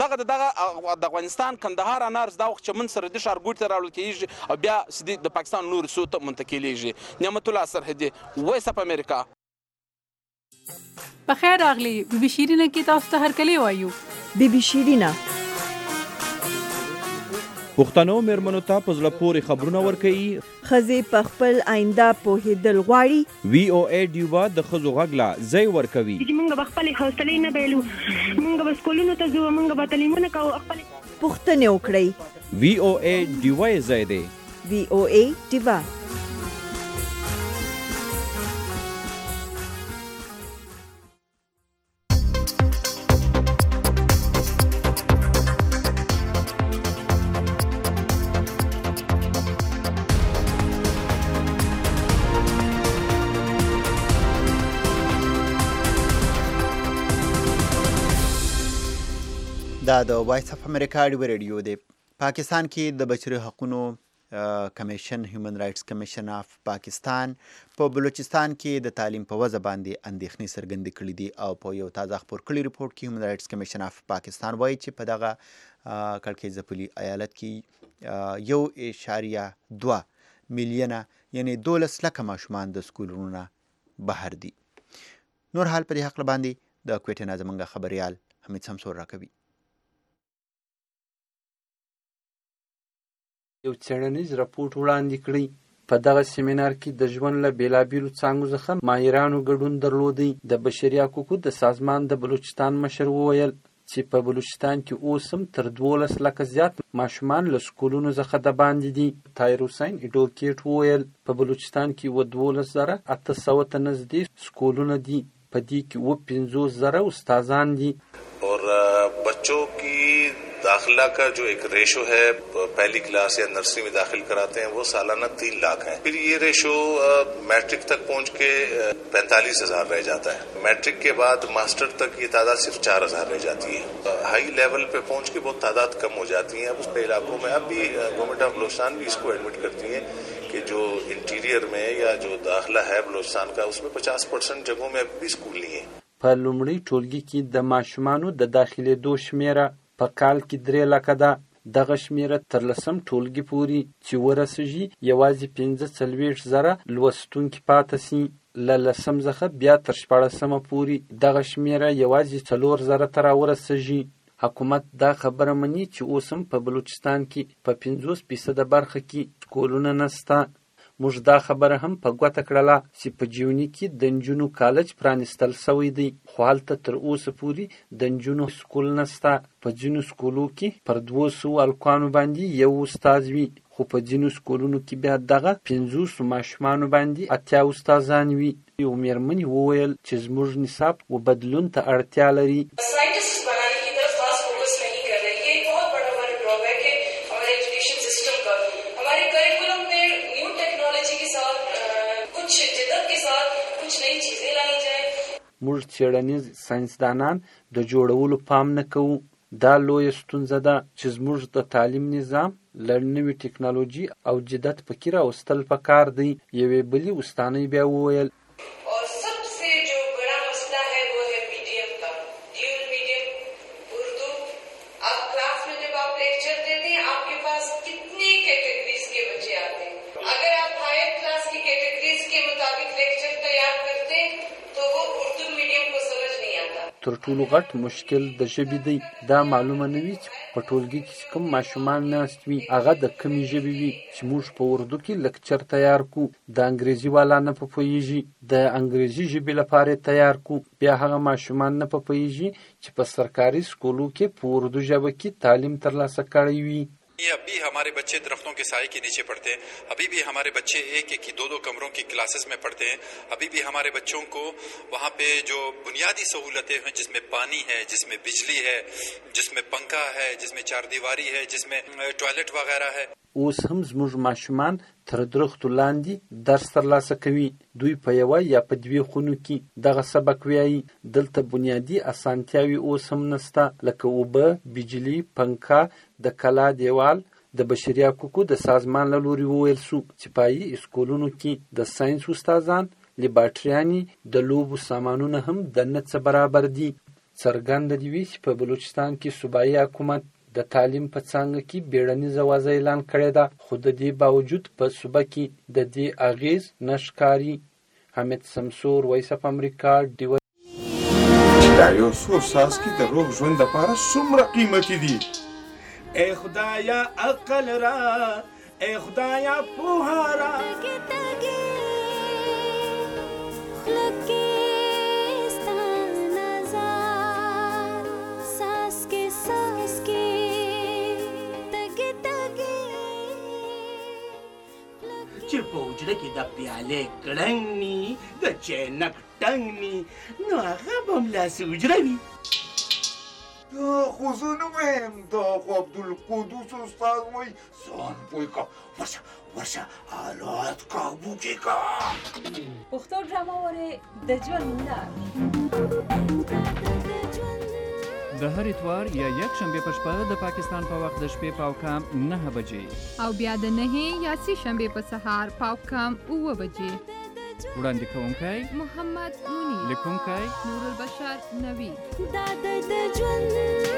دغه د افغانستان کندهار انار دا وخت چې من سره د شارګوټ ته راول کیږي او بیا سدي د پاکستان نور سو ته منتقلیږي نعمت الله سرحدي وایس اپ امریکا بخیر راغلی بي بي شيرینه کې تاسو ته هر کلی وایو بي بي شيرینه پښتنو مېرمنو ته په زړه پورې خبرونه ورکوي ښځې په خپل آینده پوهېدل غواړي VOA ډیوا د ښځو غږ لا ځای ورکوي چې موږ به خپلې حوصلې نه بایلو موږ به سکولونو ته ځو موږ به تعلیمونه کوو خپلې پوښتنې وکړئ VOA ډیوا یې ځای دی VOA ډیوا دا د وایس اف امریکا ډیو ریډیو دی پاکستان کې د بشري حقوقو کمیشن هیومن رائټس کمیشن اف پاکستان په بلوچستان کې د تعلیم په وضع باندې اندېښنې څرګندې کړې دي او په یو تازه خپور کړي ریپورت کې هیومن رائټس کمیشن اف پاکستان وایي چې په دغه کړکېچ ځپلي ایالت کې 1.2 میلیونه یعنی 12 لکه ماشومان د سکولونو نه بهر دي نور حال په دې حق باندې د کوټې نه زموږ خبريال حمید سمسور راکوي یو څېړنیز راپورټ وړاندې کړی په دغه سیمینار کې د ژوند له بېلابېلو څانګو څخه ماهرانو ګډون درلودی د بشري حقوقو د سازمان د بلوچستان مشر وویل چې په بلوچستان کې اوس هم تر 12 لکه زیات ماشومان له سکولونو څخه د باندې دي طاهر حسین ایډوکیټ وویل په بلوچستان کې 12,800 ته نږدې سکولونه دي په دې کې 50,000 استادان دي اور بچوں کی दाखिला का जो एक रेशो है पहली क्लास या नर्सरी में दाखिल कराते हैं वो सालाना 3 लाख है। फिर ये रेशो मैट्रिक तक पहुंच के 45,000 रह जाता है। मैट्रिक के बाद मास्टर तक ये तादाद सिर्फ 4,000 रह जाती है। हाई लेवल पे पहुंच के बहुत तादाद कम हो जाती है। अब उस इलाकों में अब भी गवर्नमेंट ऑफ बलूचिस्तान भी इसको एडमिट करती है कि जो इंटीरियर में या जो दाखिला है बलूचिस्तान का उसमें 50% जगहों में अभी भी स्कूल नहीं है। په لومړي ټولګي کې د ماشومانو د داخلېدو شمیره په کال کې 3 لکه ده. دغه شمیره تر 10م ټولګي پورې چې ورسیږي یوازې 45,000 لوستونکي پاتې سي. له 10م څخه بیا تر 14مه پورې دغه شمیره یوازې 4,000 ته راورسیږي. حکومت دا خبره مني چې اوس هم په بلوچستان کې په 50% برخه کې سکولونه نسته. موږ دا خبره هم په ګوته کړله چې په جیوني کې د نجونو کالج پرانستل سوی دی، خو هلته تر اوسه پورې د نجونو سکول نسته. په ځینو سکولو کې پر 200 هلکانو باندې یو استاد وي، خو په ځینو سکولونو کې بیا دغه 500 ماشومانو باندې 80 استادان وي. یو مېرمنې وویل چې زموږ نصاب و بدلون ته اړتیا لري. موږ څېړنیز ساینسدانان د جوړولو پام نه کوو. دا لویه ستونزه ده چې زموږ د تعلیم نظام له نوې ټکنالوژي او جدت پکې راوستل پکار دی. یوې بلې استانۍ بیا وویل تر ټولو غټ مشکل د ژبې دی. دا معلومه نه وي چې په ټولګي کې کوم ماشومان ناست وي هغه د کومې ژبې وي. چې موږ په اردو کې لکچر تیار کو، د انګریزي والا نه پوهیږي، د انګریزي ژبې لپاره تیار کو، بیا هغه ماشومان نه پوهیږي چې په سرکاري سکولو کې په اردو ژبه کې تعلیم ترلاسه کړی وي. अभी हमारे बच्चे दरख्तों के साए के नीचे पढ़ते हैं, अभी भी हमारे बच्चे एक एक की 2-2 कमरों की क्लासेस में पढ़ते हैं. अभी भी हमारे बच्चों को वहाँ पे जो बुनियादी सहूलतें हैं जिसमें पानी है, जिसमें बिजली है, जिसमें पंखा है, जिसमें चारदीवारी है, जिसमें टॉयलेट वगैरह है. اوس هم زموږ ماشومان تر درختو لاندې درس ترلاسه کوي. دوی په یوه یا په 2 خونو کې دغه سبق ویایي. دلته بنیادي اسانتیاوې اوس هم نسته، لکه اوبه، بجلي، پنکا، د کلا دیوال. د بشري حقوقو د سازمان له لوري وویل سو چې پایي اسکولونو کې د ساینس استادان، لیبارټریانې، د لوبو سامانونه هم د نه څه برابر دي. څرګنده دي وي چې په بلوچستان کې صوبایي حکومت د تعلیم په څانګه کې بیړنیزه وضع اعلان کړې ده، خو د دې باوجود په صوبه کې د دې اغیز نه ښکاري. حمید سمسور، وایس اف امریکا، ډیور. دا یو څو څاڅکي د روغ ژوند لپاره څومره قیمتي دي. ای خدایا عقل را، ای خدایا پوهه را. چې په حجره کې د پیالې کړنګ ني، د چینک ټنګ ني، نو هغه به همداسې حجره وي. دا خو زه نه وایم، دا خو عبدالقدوس استاد وایي ځان پوه که، ورشه حالات کابو کې که. پښتو ډرامه وارې د ژوند لار د هر اتوار یا یک شنبه په شپه د پاکستان په وخت د شپې پاوکام 9 بجې او بیا د 9 یا 3 شنبه په سهار پاوکام 9 بجې. وړاندې کوونکی محمد منیر، لیکونکی نور البشر نوی. دا د ژوند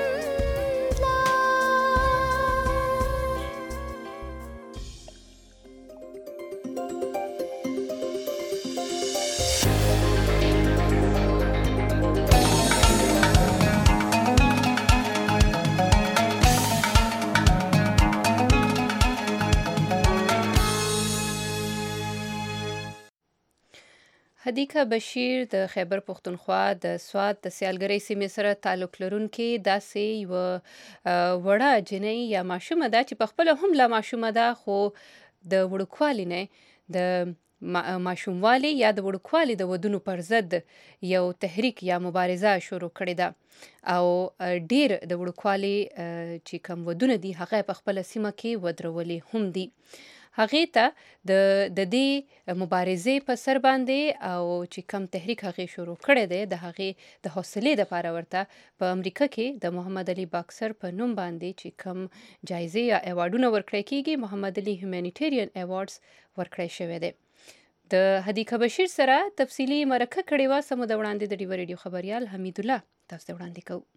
حدیقه بشیر د خیبر پښتونخوا د سوات د سیالګرۍ سیمې سره تعلق لرونکې داسې یوه وړه جنۍ یا ماشومه ده چې پخپله هم لا ماشومه ده، خو د وړوکوالي نه د ماشوموالي یا د وړوکوالي د ودونو پر ضد یو تحریک یا مبارزه شروع کړې ده او ډیر د وړوکوالي چې کم ودونه دي هغه په خپل سیمه کې ودرولي هم دي. هغه ته د دې مبارزې په سر باندې او چې کم تحریک هغه شروع کړی دی د هغه د حوصلې لپاره ورته په امریکا کې د محمد علي باکسر په نوم باندې چې کم جایزې یا ایوارډونه ورکړی کیږي محمد علي هیومانیټیرین ایوارډز ورکړی شوی دی. د حدیقه بشیر سره تفصیلی مرکه کړې وه سمو د وړاندې د ډیوه ریډیو خبریال حمید الله تاسو ته وړاندې کوو.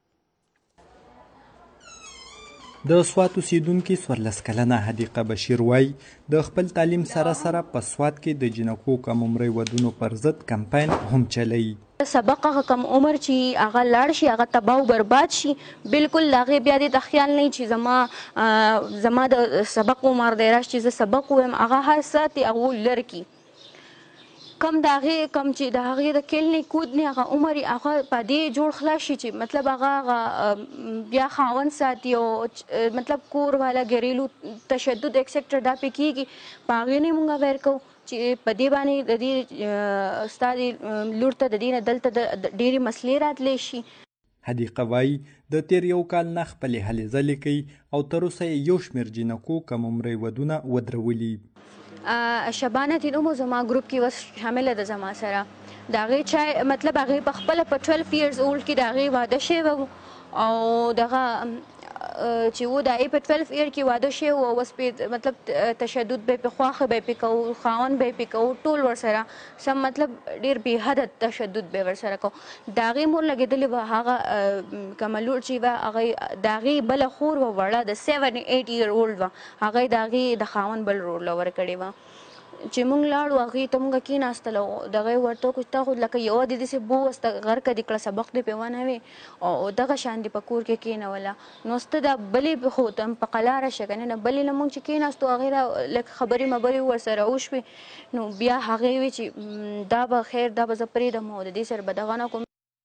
د سوات اوسیدونکي 14 کلنه حدیقه بشیر وایي د خپل تعلیم سره سره په سوات کې د جنکو کم عمرۍ ودونو پر ضد کمپاین هم چلوي. سبق هغه کم عمر چې هغه لاړ شي هغه تباہ او برباد شي بالکل هغه بیا د خیال نه چې زما د سبق عمر دی راشي چې زه سبق وایم هغه هر ساتي هغه لرکی کم د هغې کم چې د هغې د کیل نه کود نه هغه عمر یې هغه په دې جوړ خلاص شي چې مطلب هغه بیا خاوند ساتي او مطلب کور والا ګریلو تشدد ایکسیکټر دا پې کېږي په هغې نه مونږ ویر کوو چې په دې باندې د دې ستا د لور ته د دې نه دلته ډېرې مسلې راتلی شي. حدیقه وایي د تیر یو کال نه خپلې هلې ځلې کوي او تر اوسه یې یو شمېر جنکو کم عمرۍ ودونه ودرولي. شبانه تینومو زما ګروپ کې وس شامله ده زما سره د هغې چا مطلب هغې په خپله په 12 years old کې د هغې واده شوی و او دغه چې و د هغې په 12 year کې واده شوی و او اوس پې مطلب تشدد به یې پې خواښه به یې پې کوو خاوند به یې پې کوو ټول ورسره سم مطلب ډېر بې حده تشدد به یې ورسره کوو. د هغې مور لګېدلې وه هغه کومه لور چې وه هغې د هغې بله خور وه وړه د 7-8 year old وه هغې د هغې د خاوند بل رور له ورکړې وه چې مونږ لاړو هغې ته مونږ کېناستل او دغه یې ورته وکړو چې تا خو لکه یوه دې داسې بووسته غرقه دې کړه سبق دې پې ونه وې او دغه شان دې په کور کې کېنوله نو سته دا بلې خو ته په قلاره شه که نه بلې نه مونږ چې کېناستو هغې را لږ خبرې مبرې ورسره وشوې نو بیا هغې وې چې دا به خیر دا به زه پرېږدم او د دې سره به دغه نه کوم.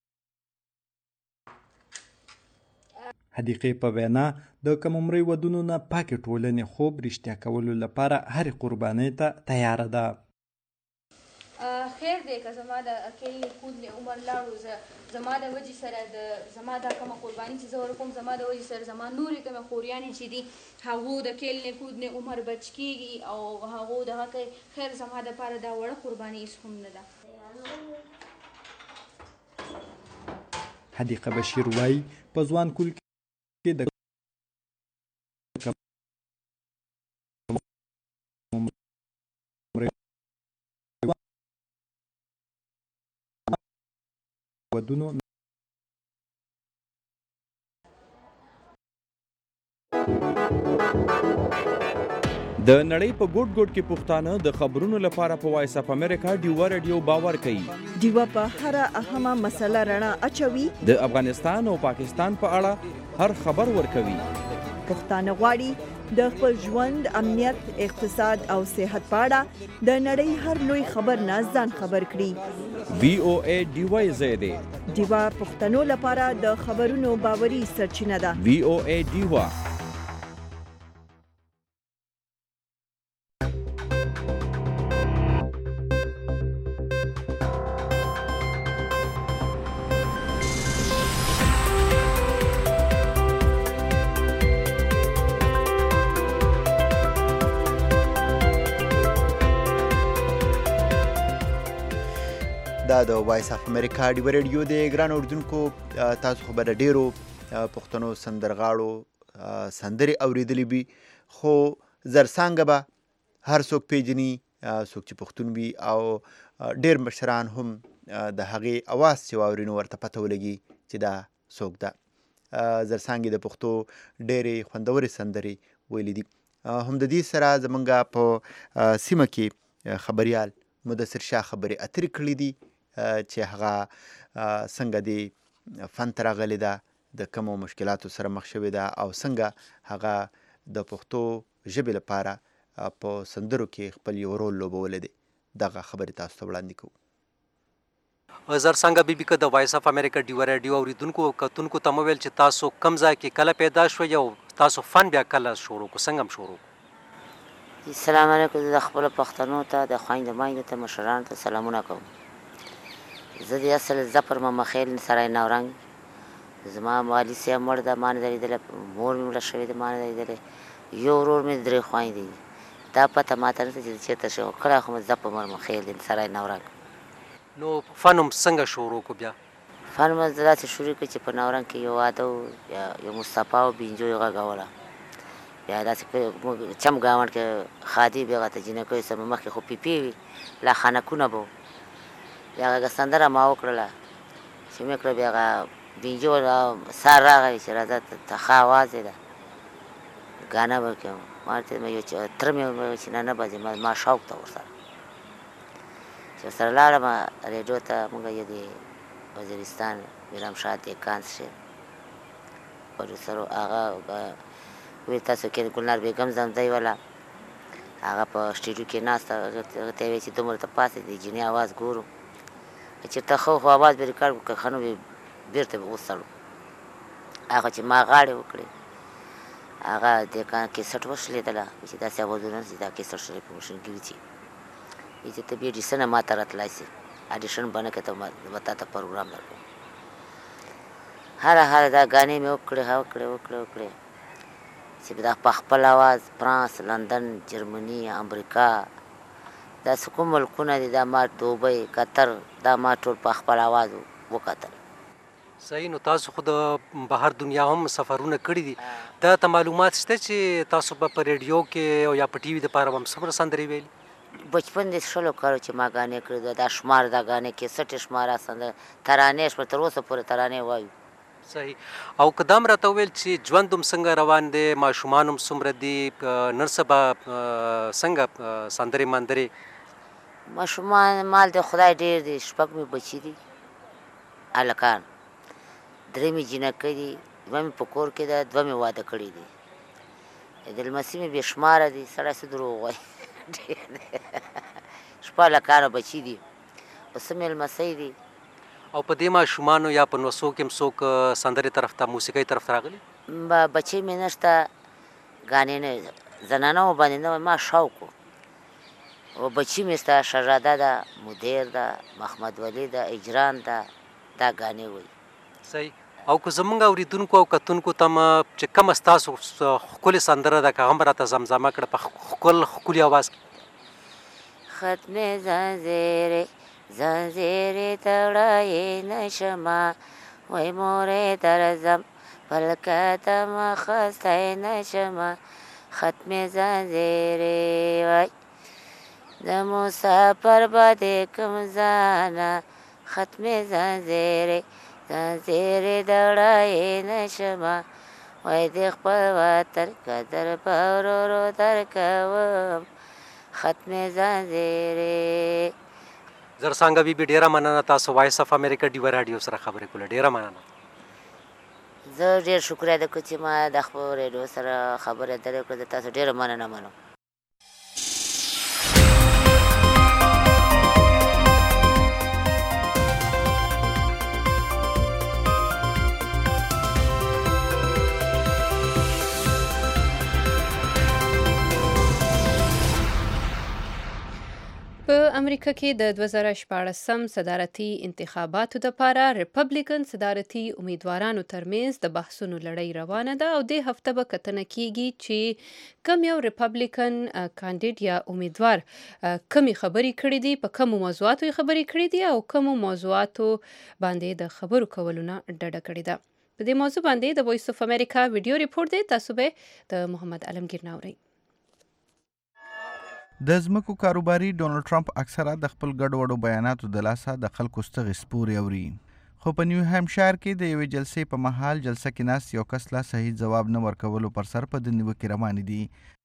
حدیقې په وینا د کم عمرۍ ودونو نه پاکې ټولنې خوب رښتیا کولو لپاره هرې قربانۍ ته تیاره ده. خیر دی که زما د اکیل کود عمر لاړو زما د وجې سره زما دا کومه قرباني چې زه ورکوم زما د وجې سره زما نورې کومې خوریانې چې دي هغو د کیل نه کود نه عمر بچ کېږي او هغو دغه کوي خیر زما دپاره دا وړه قرباني هېڅ هم نه ده. حدیقه بشیر وایي په ځوان کول کې د ودونو د نړۍ په ګوټ ګوټ کې پښتانه د خبرونو لپاره په وایس اف امریکا ډیوه ریډیو باور کوي. ډیوه په هر اهمه مسله رڼا اچوي. د افغانستان او پاکستان په اړه هر خبر ورکوي. پښتانه غواړي د خپل ژوند امنیت اقتصاد او صحت په اړه د نړۍ هر لوی خبر نه ځان خبر کړي. VOA ډیوه زیاده ډیوه پښتنو لپاره د خبرونو باوري سرچینه ده. VOA ډیوه دا د وایس اف امریکا ډیوه ریډیو دی. ګران اردوونکو تاسو خو به د ډېرو پښتنو سندرغاړو سندرې اورېدلې وي خو زرڅانګه به هر څوک پیژني څوک چې پښتون وي او ډېر مشران هم د هغې اواز چې واوري نو ورته پته ولګي چې دا څوک ده. زرڅانګې د پښتو ډېرې خوندورې سندرې ویلې دي. هم د دې سره زمونږ په سیمه کې خبریال مدثر شاه خبرې اترې کړي دي چې هغه څنګه د فن ته راغلې ده د کومو مشکلاتو سره مخ شوې ده او څنګه هغه د پښتو ژبې لپاره په سندرو کې خپل یو رول لوبولی دی. دغه خبرې تاسو ته وړاندې کوو. زرڅانګه بیبي که د وایس اف امریکا ډیوه ریډیو اوریدونکو او کتونکو ته مو ویل چې تاسو کوم ځای کې کله پیدا شوئ او تاسو فن بیا کله شروع کو څنګه هم شروع السلام علیکم. د خپل پښتنو ته د خویندو ماینو ته مشرانو ته سلامونه کوم. زه د اصل زفر محمد سرای نورنګ. زما والي صاحب مړ ده، ما نه دی لیدلی. مور مې مړه شوې ده، ما نه دی لیدلی. یو ورور مې 3 خویندې دي. دا پته ماته نشته چې چېرته شي، کله خو مې زفر محمد دی سرای نورنګ. نو فن هم څنګه شروع کړو بیا؟ فن مې داسې شروع کړ چې په نورنګ کې یو واده و، یو مصطفی او بینجو یې غږوله. بیا داسې چم ګاونډ کې خادي بیا هغه ته جینکیو سره مخکې خو پیپي وي، لا خانکونه به و. بیا هغه سندره ما وکړله چې مې کړه. بیا هغه بینجو سار راغی چې راځه ته ښه اواز یې ده، ګانه به کوم. ما ورته یو تره مې وویل چې نه نه به ځې، ما شوق ته ورسره چې ورسره لاړم ریډیو ته. موږ یو د وزیرستان میرام شاه دیکان صاحب پروډوسر و، هغه وی تاسو کې ګلنار بیګم زمزی والا هغه په سټوډیو کې ناسته. هغه ته وی چې دومره ته پاسې د جینۍ اواز ګورو چېرته ښه خو اواز به ریکارډ کړو، که ښه نه وي بېرته به وسړو. هغه چې ما غاړې وکړې هغه دیکان کیسټ وشلېدله چې داسې اوازونه چې دا کیسټ شلې په مشین کې وي چې ته بیا اډیشن ما ته راتلی سي، اډیشن به نه کړې ته به تا ته پروګرام درکړو. هره دا ګانې مې وکړې چې دا په خپل اواز فرانس، لندن، جرمني، امریکا داسې کوم ملکونه دي، دا ما دوبۍ، قطر، دا ما ټول په خپل اواز وکتل. صحیح. نو تاسو خو د بهر دنیا هم سفرونه کړي دي، دا ته معلومات شته چې تاسو به په ریډیو کې او یا په ټي وي دپاره به هم څومره سندرې ویلي؟ بچپن د 16 کالو چې ما ګانې کړي دا شمار دا ګانې کیسټ شمار سندره ترانې شمار تر اوسه پورې ترانې وایو. صحیح. او که دا هم راته وویل چې ژوند هم څنګه روان دی، ماشومان هم څومره دي، نن سبا څنګه سندرې مندرې؟ ماشومان مال د خدای ډېر دي، 6 مې بچي دي هلکان، 3 مې جینکۍ دي، 2 مې په کور کې ده، 2 مې واده کړي دي. د لمسۍ مې بې شماره دي، سړی څه دروغ وایي. 6 هلکانو بچي دي او څه مې لمسۍ دي. او په دې ماشومانو یا په نوڅو کې هم څوک سندرې طرف ته، موسیقۍ طرف ته راغلي؟ بچی مې نشته، ګانې نه، زنانه و باندې نه، ما شوق و. او بچی مې شته، شهزاده ده، مدیر ده، محمد ولی ده، اجران ده، دا ګانې وایي. صحیح. او که زمونږ اورېدونکو او کتونکو ته چې کومه ستاسو ښکلې سندره ده که هم راته زمزمه کړه په ښکلي اواز کې؟ ختم زنځیرې تړای نشمه، وای مورې درځم پلکته مخستی نشمه. ختم زنځیرې وای د مسافر به د کوم ځانه، ختم زنځیرې تړای نشمه، وای د خپل وطن قدر به ورورو درکوم. ختم زنځیرې. زرسانګه بیبي ډیره مننه، تاسو وایس اف امریکا ډیوه راډیو سره خبرې کوله، ډیره مننه. زه ډېر شکر ادا کوم چې ما د خپل ریډیو سره خبرې اترې وکړه. تاسو ډېره مننه منم. په امریکا کې د 2014 صدارتي انتخاباتو لپاره ریپبلیکن صدارتي امیدوارانو ترمنځ د بحثونو لړۍ روانه ده او د هفته به کتنه کیږي چې کوم یو ریپبلیکن کاندید یا امیدوار کومې خبرې کړې دي، په کومو موضوعاتو یې خبرې کړې دي او کومو موضوعاتو باندې د خبرو کولو نه ډډه کړې ده. په دې موضوع باندې د وایس اف امریکا ویډیو ریپورت دی، تاسو به د محمد علمگیر ناورئ. د ځمکو کاروباري ډونالډ ټرمپ اکثره د خپل ګډوډو بیاناتو د لاسه د خلکو ستغې سپورې اوري، خو په نیو هیمشایر کې د یوې جلسې په مهال جلسه کې ناست یو کس لا صحیح ځواب نه ورکولو پر سر په د نیوکې روانې دي.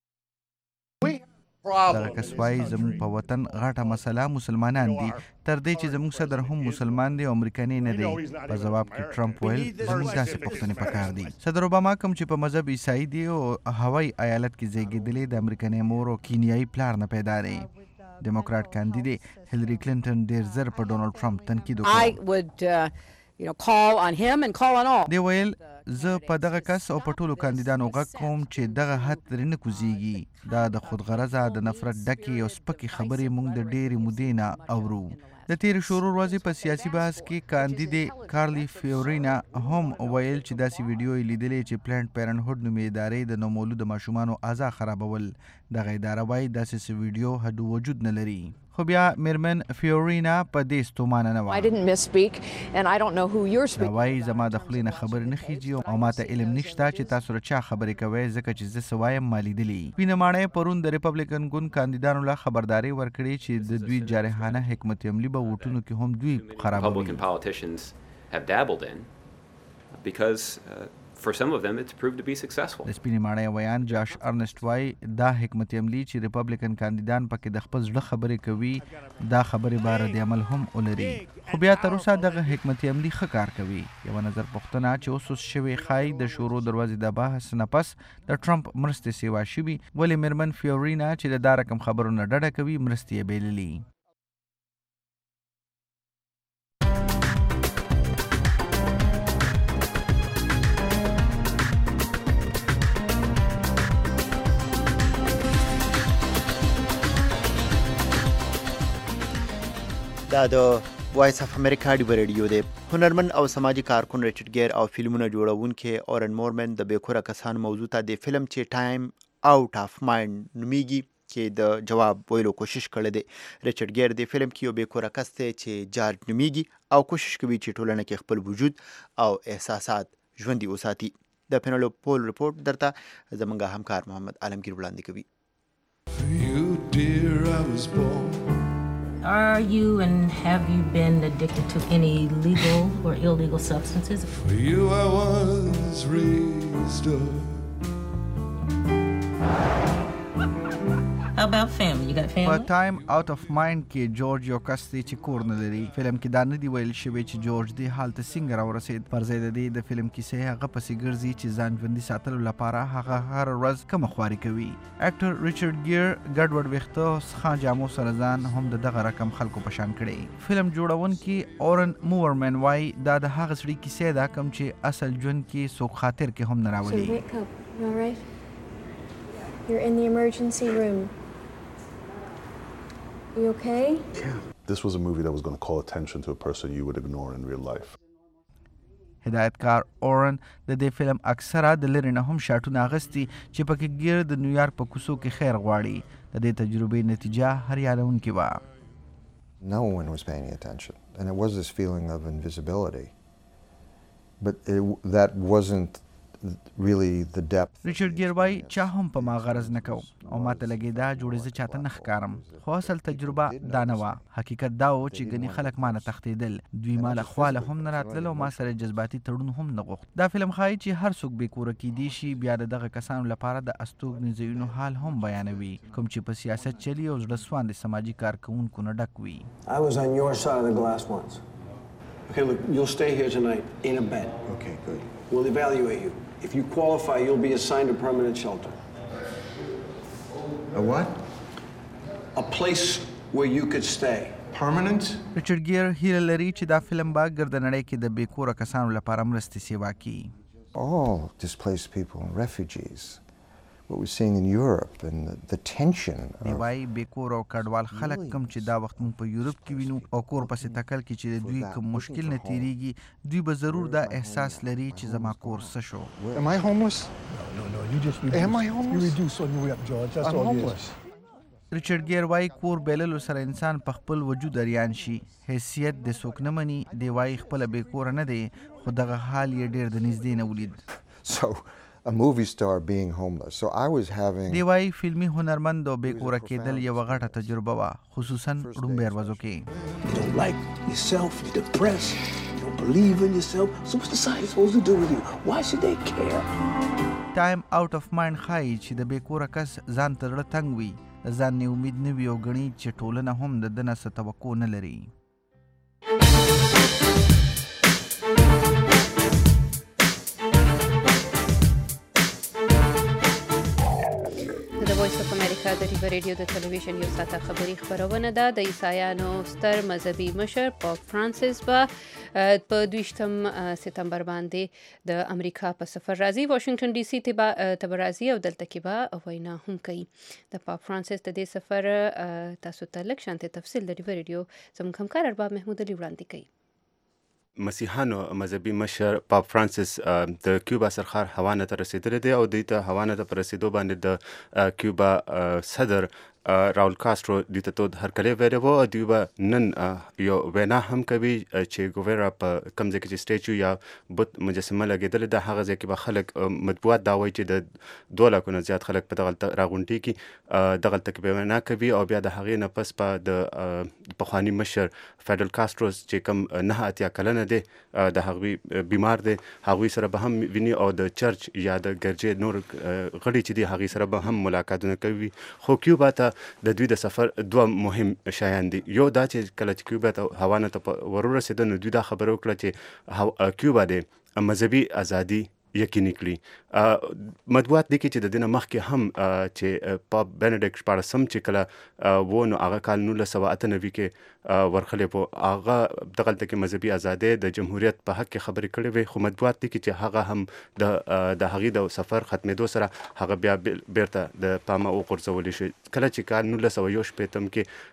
دغه کس وایي زموږ په وطن غټه مسله مسلمانان دي، تر دې چې زموږ صدر هم مسلمان دی او امریکایي نه دی. په ځواب کې ټرمپ ویل زموږ داسې پوښتنې پکار دي. صدر اوباما کوم چې په مذهب عیسائی دی او هوایي ایالت کې زیږېدلی د امریکایي مور او کینیایي پلار نه پیدا دی. ډیموکراټ کاندیدې هیلري کلینټن ډېر زر په ډونالډ ټرمپ تنقید وکړ. دی ویل زه په دغه کس او په ټولو کاندیدانو غږ کوم چې دغه حد ترې نه کوزیږي. دا د خودغرضه د نفرت ډکې او سپکې خبرې موږ د ډېرې مودې نه اورو. د تیرې شروع ورځې په سیاسي بحث کې کاندید کارلی فیورینا هم ویل چې داسې ویډیو یې لیدلې چې پلانټ پیرنټ هوډ نومې ادارې د نومولوده ماشومانو اعضا خرابول. دغه اداره وایي داسې څه ویډیو حد وجود نه لري. خو بیا میرمن فیورینا په دې ستومانه نه وه. دا وایي زما د خولې نه خبرې نه خیږي او ماته علم نشته چې تاسو له چا خبرې کوئ ځکه چې زه څه وایم ما لیدلي. وینماڼۍ پرون د ریپبلیکن ګوند کاندیدانو له خبرداری ورکړې چې د دوی جارحانه حکمت عملي به ووټونو کې هم دوی خرابوي. For some of them, it's proved to be successful. د سپینې ماڼۍ ویان جاش ارنسټ وایي دا حکمت عملي چې ریپبلیکن کاندیدان پکې د خپل زړه خبرې کوي دا خبرې به رد عمل هم ولري. خو بیا تر اوسه دغه حکمت عملي ښه کار کوي. یوه نظر پوښتنه چې اوس شوې ښایي د شروع دروازې د بحث نه پس د ټرمپ مرستې سیوا شوي. ولې میرمن فیورینا چې د دا رقم خبرو نه ډډه کوي مرستې یې بېللي. دا د وایس اف امریکا ډیو ریډیو دی. هنرمند او سماجی کارکون ریچارډ گیر او فلمونه جوړونکي اورن مورمن د بیکوره کسان موضوع ته د فلم چې ټایم آوټ اف مایند نومیږي کې د جواب ویلو کوشش کړی دی. ریچارډ گیر د فلم کې یو بیکوره کس دی چې جارج نومیږي او کوشش کوي چې ټولنه کې خپل وجود او احساسات ژوندي وساتي. د پینلو پول رپورټ درته زمونږ همکار محمد عالمگیر وړاندې کوي. Are you and have you been addicted to any legal or illegal substances? For you I was raised up. How about family? You got family? په ټایم آوټ اف مایند کې جورج یو کس دی چې کور نه لري. فلم کې دا نه دی ویل شوی چې جورج دې حال ته څنګه راورسېد. پر ځای د دې د فلم کیسې هغه پسې ګرځي چې ځان ژوندي ساتلو لپاره هغه هر ورځ کومه خواري کوي. اکټر ریچارډ گیر ګډوډ ویښته څخه جامو سره ځان هم د دغه رقم خلکو په شان کړی. فلم جوړونکي اورن مورمن وایي دا د هغه سړي کیسې ده کوم چې اصل ژوند کې څوک خاطر کې هم نه راولي. You're in the emergency room. You okay? Yeah. This was a movie that was going to call attention to a person you would ignore in real life. هدایتکار اورن د دې فلم اکثره د لرې نه هم شاټونه اغستي چې پکې ګیر د نیویارک په کوڅو کې خیر غواړي. د دې تجربې نتیجه حیرانوونکې وه. No one was paying attention and it was this feeling of invisibility. But that wasn't really the depth. ریچارډ گیر وایي چا هم په ما غرض نه کوم او ماته لګېده جوړې زه چاته نه ښکارم. خو اصل تجربه دا نه وه. حقیقت دا و چې ګنې خلک ما نه تښتېدل. دوی ما له خوا له هم نه راتلل او ما سره جذباتي تړون هم نه غوښت. دا فلم ښایي چې هر څوک بېکوره کیدی شي بیا د دغه کسانو لپاره د استوګنې ځایونو حال هم بیانوي کوم چې په سیاست چلي او زړه سواندې سماجي کارکوونکو نه ډک وي. I was on your side of the glass once. Okay, look, you'll stay here tonight in a bed. Okay, good. We'll evaluate you. If you qualify, you'll be assigned a permanent shelter. A what? A place where you could stay. Permanent? ریچارډ گیر هیله لري چې دا فلم به ګرد نړۍ کې د بیکوره کسانو لپاره مرستې سیوا کړي. All displaced people and refugees. What we're seeing in Europe and the tension. دی وایي بیکور او کډوال خلک کوم چې دا وخت موږ په یورپ کې وینو او کور پسې تکل کې چې دوی کوم مشکل نه تیریږي دوی به ضرور دا احساس لري چې زما کور څه شو. Am I homeless? No, you just reduce. Am I homeless? You reduce on your way up, George. That's all it is. ریچارډ گیر وایي کور بیللو سره انسان په خپل وجود اریان شي. حیثیت د څوک نه مني. دی وایي خپله بیکوره نه دی خو دغه حال یې ډېر د نږدې نه ولید. So a movie star being homeless. So I was having. دی وایي فلمي هنرمند او بیکوره کېدل یوه غټه تجربه وه خصوصا ړومبی ورځو کې. You don't like yourself, you're depressed, you don't believe in yourself. So what's society supposed to do with you? Why should they care? ټایم آوټ اف مایند ښایي چې د بیکوره کس ځان ته زړه تنګ وي د ځان نه امید نه وي او ګڼي چې ټولنه هم د ده نه څه توقع نه لري. د وایس اف امریکا امریکا د ریو ریډیو د ټلویزیون یو ساعته خبري خبرونه ده. د عیسایانو ستر مذهبي مشر پاپ فرانسیس په 22 سپتمبر باندې د امریکا په سفر راځي. واشنگټن ډي سي ته راځي او دلته کې به وینا هم کوي. د پاپ فرانسیس د دې سفر تاسو ته لږ شانته تفصیل د ریو ریډیو زموږ همکار ارباب محمود علي وړاندې کوي. مسیحانو مذهبي مشر پاپ فرانسیس د کیوبا سرخار هاوانا ته رسیدلی دی او دوی ته هاوانا ته په رسیدو باندې د کیوبا صدر راول کاسترو د ته هرکلی ویلی و. دوی به نن یو وینا هم کوي چې ګویرا په کوم ځای کې چې سټیچو یا بت مجسمه لګېدلې ده هغه ځای کې به خلک مطبوعات دا وایي چې د 2 لکه زیات خلک په دغلته راغونډېږي دغلته کې به وینا کوي او بیا د هغې نه پس په د پخواني مشر فیډل کاستروس چې کوم 9 کلنه دی د هغوی بیمار دی هغوی سره به هم ویني او د چرچ یا د ګرجې نور غړي چې دي هغوی سره به هم ملاقاتونه کوي. خو کیوبا ته د دوی د سفر 2 مهم شیان دي. یو دا چې کله چې کیوبا ته هاوانا ته ورسېده نو دوی دا خبره وکړه چې کیوبا د مذهبي ازادي یقیني کړي. مطبوعات لیکي چې د دې نه مخکې هم چې پاپ بینډیکټ 14 چې کله و نو هغه کال 1998 کې ورخلی په هغه دغلته کې مذهبي ازادۍ د جمهوریت په حق کې خبرې کړې وې. خو مطبوعات لیکي چې هغه هم د هغې د سفر ختمېدو سره هغه بیا بیرته د پامه وغورځولی شي. کله چې کال 1960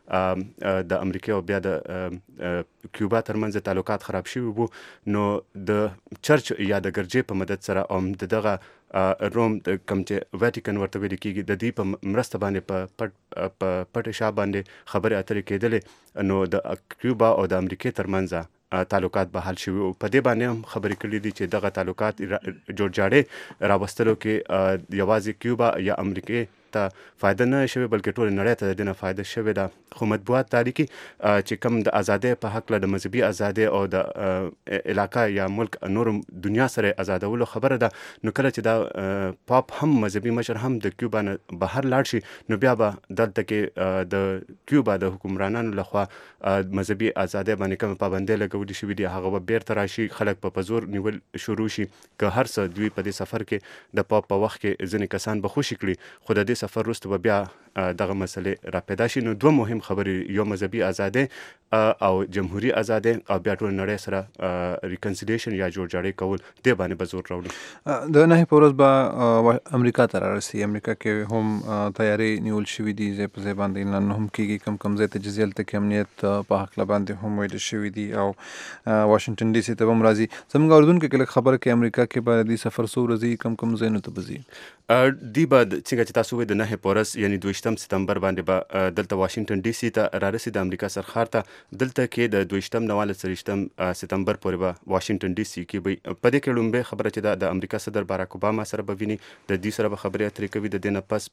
کې د امریکا او بیا د کیوبا ترمنځ تعلقات خراب شوي وو نو د چرچ یا د ګرجې په مدد سره او دغه روم کوم چې ویټیکن ورته ویل کېږي د دې په مرسته باندې په پټ شا باندې خبرې اترې کېدلې نو د کیوبا او د امریکې ترمنځ تعلقات بحال شوي او په دې باندې هم خبرې کړې دي چې دغه تعلقات جوړجاړې راوستلو کې یوازې کیوبا یا امریکې ته فایده نه شوی بلکې ټول نړۍ ته د دې نه فایده شوې ده. خو مطبوعات تاریخي چې کوم د ازادۍ په حق د مذهبي ازادۍ او د علاقه یا ملک نور دنیا سره ازادولو خبره ده نو کله چې دا پاپ هم مذهبي مشر هم د کیوبا نه بهر لاړ شي نو بیا به دلته کې د کیوبا د حکمرانانو لخوا مذهبي ازادۍ باندې کوم پابندۍ لګولې شوي دي هغه به بیرته راشي خلک په زور نیول شروع شي که هر څه دوی په دې سفر کې د پاپ په وخت کې ځینې کسان به خوشي کړي خو د دې سفر وروسته به بیا دغه مسلې را پیدا شي. نو 2 مهم خبرې یو مذهبي ازادۍ او جمهوری ازادۍ او بیا ټول نړۍ سره ریکنسیلیشن یا جوړجاړی کول دې باندې به زور راوړي. د 9 په ورځ به امریکا ته رارسي. امریکا کې هم تیاری نیول شوي دي ځای په ځای باندې نن هم کېږي کم ځای ته چې ځلته کې امنیت په حق باندې هم ویل شوي دي او واشنگټن ډي سي ته هم راځي. زموږ اردوونکو کې خبره کې امریکا کې به د سفر سو ورځي کم ځایونو ته به ځي. دی به څنګه چې تاسو وایي د 9 په ورځ یعنی 22 سپتمبر باندې به دلته واشنگټن ډي سي ته رارسي د امریکا سرخار ته. دلته کې د 22 نه 23 سپتمبر پورې به واشنگټن ډي سي کې به په دې کې لومړی خبره چې د امریکا صدر باراک اوباما سره به ویني د دې سره به خبرې اترې کوي. د دې نه پس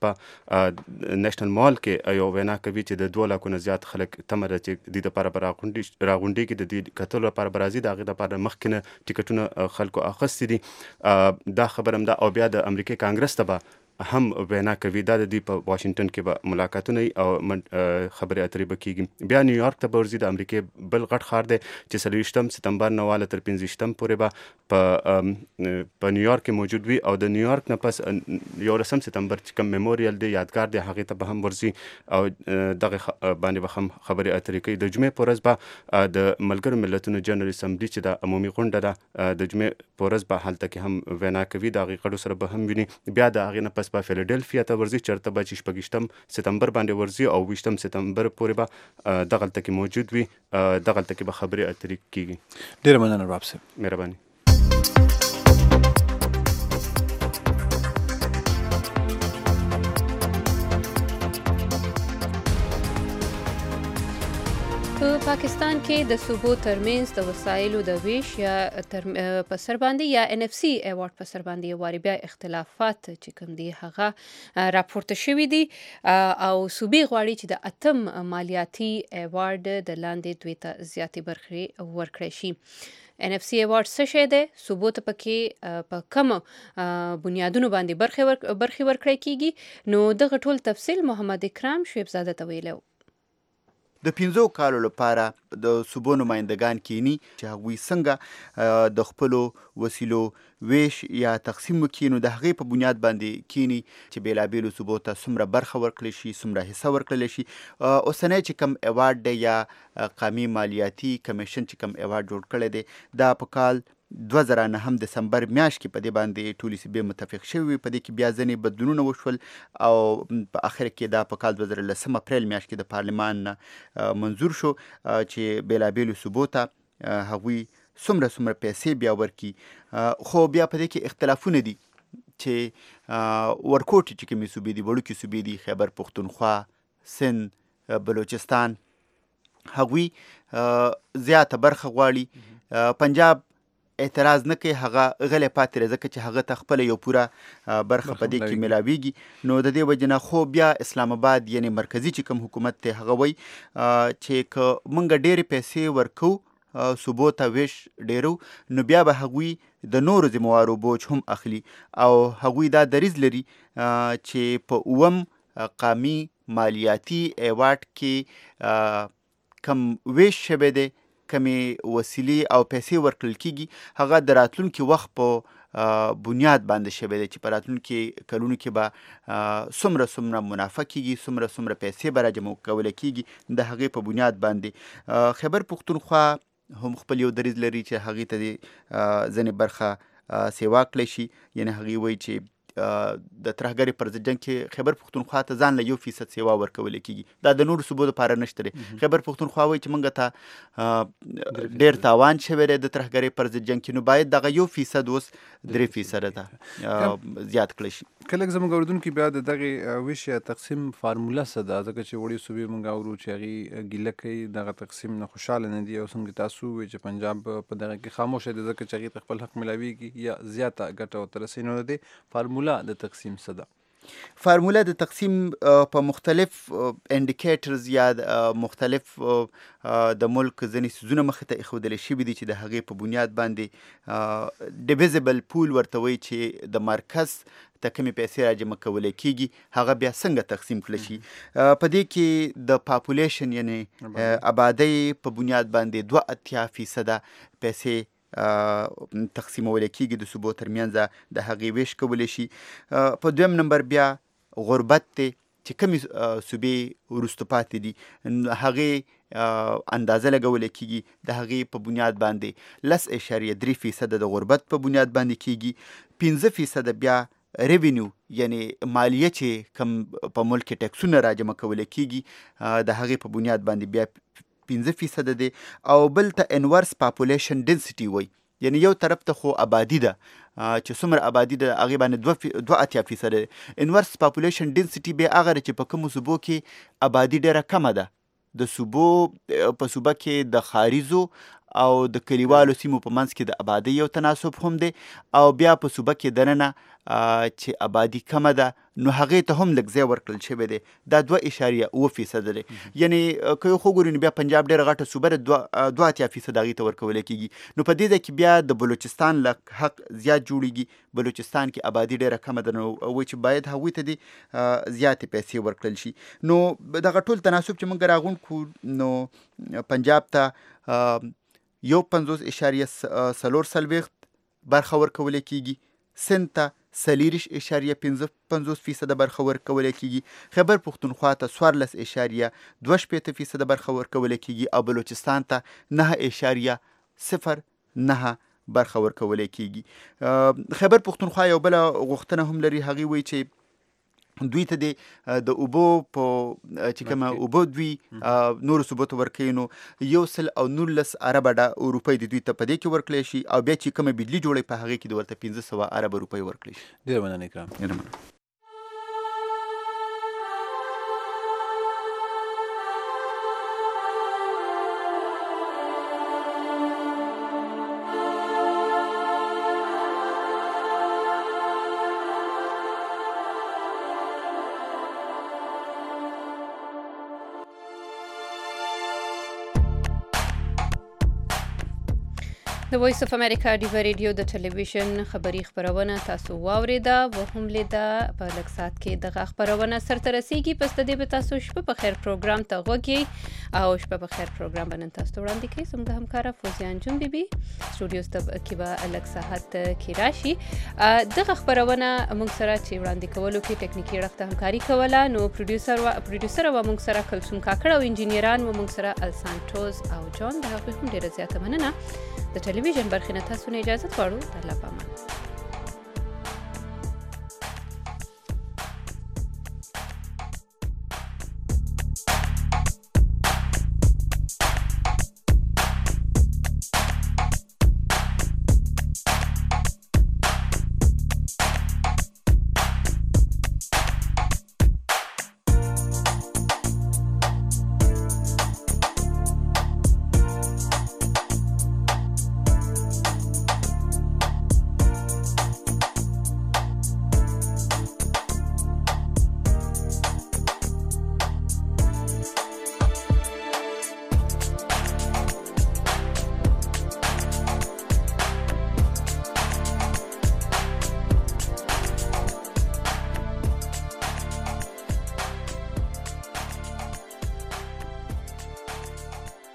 په نیشنل مال کې یو وینا کوي چې د 2 لکه زیات خلک تمه ده چې د دې لپاره به راغونډېږي د دې کتلو لپاره به راځي د هغې لپاره مخکې نه ټیکټونه خلکو اخیستي دي. دا خبره هم ده او بیا د امریکا کانګرس ته به هم وینا کوي. دا د دوی په واشنگټن کې به ملاقاتونه او خبرې اترې به کېږي. بیا نیویارک ته به ورځي. د امریکې بل غټ ښار دی چې 24 سپتمبر نه واله تر 15 پورې به په نیویارک کې موجود وي او د نیویارک نه پس 11 سپتمبر چې کوم میموریال دی یادګار دی هغې ته به هم ورځي او دغه باندې به هم خبرې اترې کوي. د جمعې په ورځ به د ملګرو ملتونو جنرال اسمبلي چې د عمومي غونډه ده د جمعې په ورځ به هلته کې هم وینا کوي. د هغې غړو سره به هم ویني. بیا د هغې نه پس په فیلډلفیا ته ورځي چېرته به چې 26 سپتمبر باندې ورځي او 20 سپتمبر پورې به دغلته کې موجود وي. دغلته کې به خبرې اترې کېږي. ډېره مننه رباب صاحب. مهرباني. په پاکستان کې د صوبو ترمنځ د وسایلو د ویش یا په سر باندې یا NFC ایوارډ په سر باندې یو وارې بیا اختلافات چې کوم دي هغه راپورته شوي دي او صوبې غواړي چې د 8 مالیاتي ایوارډ د لاندې دوی ته زیاتې برخې ورکړی شي. NFC ایوارډ څه شی دی؟ صوبو ته پکې په کومو بنیادونو باندې برخې ورکړی کېږي. نو دغه ټول تفصیل محمد اکرام شعیب زاده ته ویلی. د 15 کالو لپاره د صوبو نمایندګان کینی چې هغوی څنګه د خپلو وسیلو ویش یا تقسیم وکړي، نو د هغې په بنیاد باندې کینی چې بېلابېلو صوبو ته څومره برخه ورکړلی شي، څومره حصه ورکړلی شي. اوسنی چې کوم ایوارډ دی یا قومي مالیاتي کمیشن چې کوم ایوارډ جوړ کړی دی دا په کال 2009 دسمبر میاشت کې په دې باندې ټولې صوبې متفق شوي. په دې کې بیا ځینې بدلونونه وشول او په اخر کې دا په کال 2010 اپریل میاشت کې د پارلمان نه منظور شو چې بېلابېلو صوبو ته هغوی څومره پیسې بیا ورکي. خو بیا په دې کې اختلافونه دي چې ورکوټي چې کومې صوبې دي، وړوکې صوبې دي، خیبر پښتونخوا، سند، بلوچستان، هغوی زیاته برخه غواړي. پنجاب اعتراض نه کوي، هغه غلی پاتې دی ځکه چې هغه ته خپله یو پوره برخه په دې کې میلاویږي. نو د دې وجې نه خو بیا اسلام آباد یعنی مرکزي چې کوم حکومت دی هغه وایي چې که موږ ډېرې پیسې ورکو صوبو ته ویش ډېرو نو بیا به هغوی د نورو ذموارو بوج هم اخلي او هغوی دا دریځ لري چې په اووم قومي مالیاتي ایوارډ کې کم ویش شوی دی، کمې وسیلې او پیسې ورکړل کېږي، هغه د راتلونکي وخت په بنیاد باندې شوی دی چې په راتلونکي کلونو کې به څومره منافع کېږي، څومره پیسې به راجمع کولی کېږي، د هغې په بنیاد باندې. خیبر پښتونخوا هم خپل یو دریځ لري چې هغې ته د ځینې برخه سیوا کړی شي، یعنې هغې وایي چې د ترهګرۍ پر ضد جنګ کې خیبر پښتونخوا ته ځان له 1% سیوا ورکولی کېږي. دا د نورو صوبو دپاره نشته دی. خیبر پښتونخوا وایي چې موږ ته ډېر تاوان شوی دی د ترهګرۍ پر ضد جنګ کې، نو باید دغه 1% اوس 3% ته زیات کړی شي. که لږ زموږ اورېدونکي بیا د دغې ویش یا تقسیم فارموله څه ده؟ ځکه چې وړې صوبې موږ اورو چې هغې ګیله کوي دغه تقسیم نه خوشحاله نه دي، او څنګه تاسو ووایئ چې پنجاب په دغه کې خاموشه دی ځکه چې هغې ته خپل حق میلاویږي یا زیاته ګټه ورته رسوي. نو د دې فارموله د تقسیم څه ده؟ فارموله د تقسیم په مختلف انډیکیټرز یا مختلف د ملک ځینې څیزونه مخې ته ایښودلی شوي دي چې د هغې په بنیاد باندې ډیویزبل پول ورته وایي چې د مرکز ته کومې پیسې راجمع کولی کېږي هغه بیا څنګه تقسیم کړلی شي. په دې کې د پاپولیشن یعنې آبادۍ په بنیاد باندې 82% پیسې تقسیمولی کېږي د صوبو ترمنځ د هغې ویش کولی شي. په دویم نمبر بیا غربت دی چې کومې صوبې وروسته پاتې دي هغې اندازه لګولی کېږي، د هغې په بنیاد باندې 10.3% د غربت په بنیاد باندې کېږي، 15% بیا ریوینیو یعنی مالیه چې کوم په ملک کې ټیکسونه راجمع کولی کېږي د هغې په بنیاد باندې بیا 15% دی. او بل ته انورس پاپولیشن ډنسټي وایي، یعنی یو طرف ته خو آبادي ده چې څومره آبادي ده هغې باندې 82% دی. انورس پاپولیشن ډنسټي بیا هغه چې په کومو صوبو کې آبادي ډېره کمه ده، د صوبو په صوبه کې د ښاریزو او د کلیوالو سیمو په منځ کې د آبادۍ یو تناسب هم دی، او بیا په صوبه کې دننه چې آبادي کمه ده نو هغې ته هم لږ ځای ورکړل شوی دی، دا 2.4% دی. یعنې که یو خو ګورو نو بیا پنجاب ډېره غټه صوبه ده، 82% هغې ته ورکولی کېږي. نو په دې ځای کې بیا د بلوچستان له حق زیات جوړېږي، بلوچستان کې آبادي ډېره کمه ده، نو وایي چې باید هغوی ته دې زیاتې پیسې ورکړل شي. نو دغه ټول تناسب چې موږ راغونډ کړو نو پنجاب ته 51.4 برخه ورکولی کېږي، سند ته 4.55% برخه ورکولی کېږي، خیبر پښتونخوا ته 14.2% برخه ورکولی کېږي، او بلوچستان ته 9.09 برخه ورکولی کېږي. خیبر پښتونخوا یو بله غوښتنه هم لري، هغې وایي چې دوی ته د اوبو په چې کومه اوبه دوی نورو صوبو ته ورکوي نو 119 اربه روپۍ د دوی ته په دې کې ورکړلی شي، او بیا چې کومه بجلي جوړوي په هغې کې د ورته 1500 اربه روپۍ ورکړلی شي. ډېره مننه اکرام. ډېره مننه. د وایس اف امریکا ډیوه ریډیو د ټلویزیون خبری خبرونه تاسو واوریده و هم لیده په لږ ساعت کې دغه خبرونه سرته رسیږي. پس د دې به تاسو شپه په خیر پروګرام ته غوږی او شپه بخیر پروګرام باندې تاسو ته وړاندې کوي زموږ همکاره فوزیه انجم بیبي سټوډیوز ته کې به الګ ساحت کې راشي دغه خبرونه موږ سره چې وړاندې کولو کې ټکنیکی اړخ ته همکاري کوله نو پروډوسر و موږ سره کلثوم کاکړ او انجینیران و موږ سره السانټوز او جان د هغوی هم ډیره زیاته مننه د ټلویزیون برخې نه تاسو نه اجازه غواړو الله پامان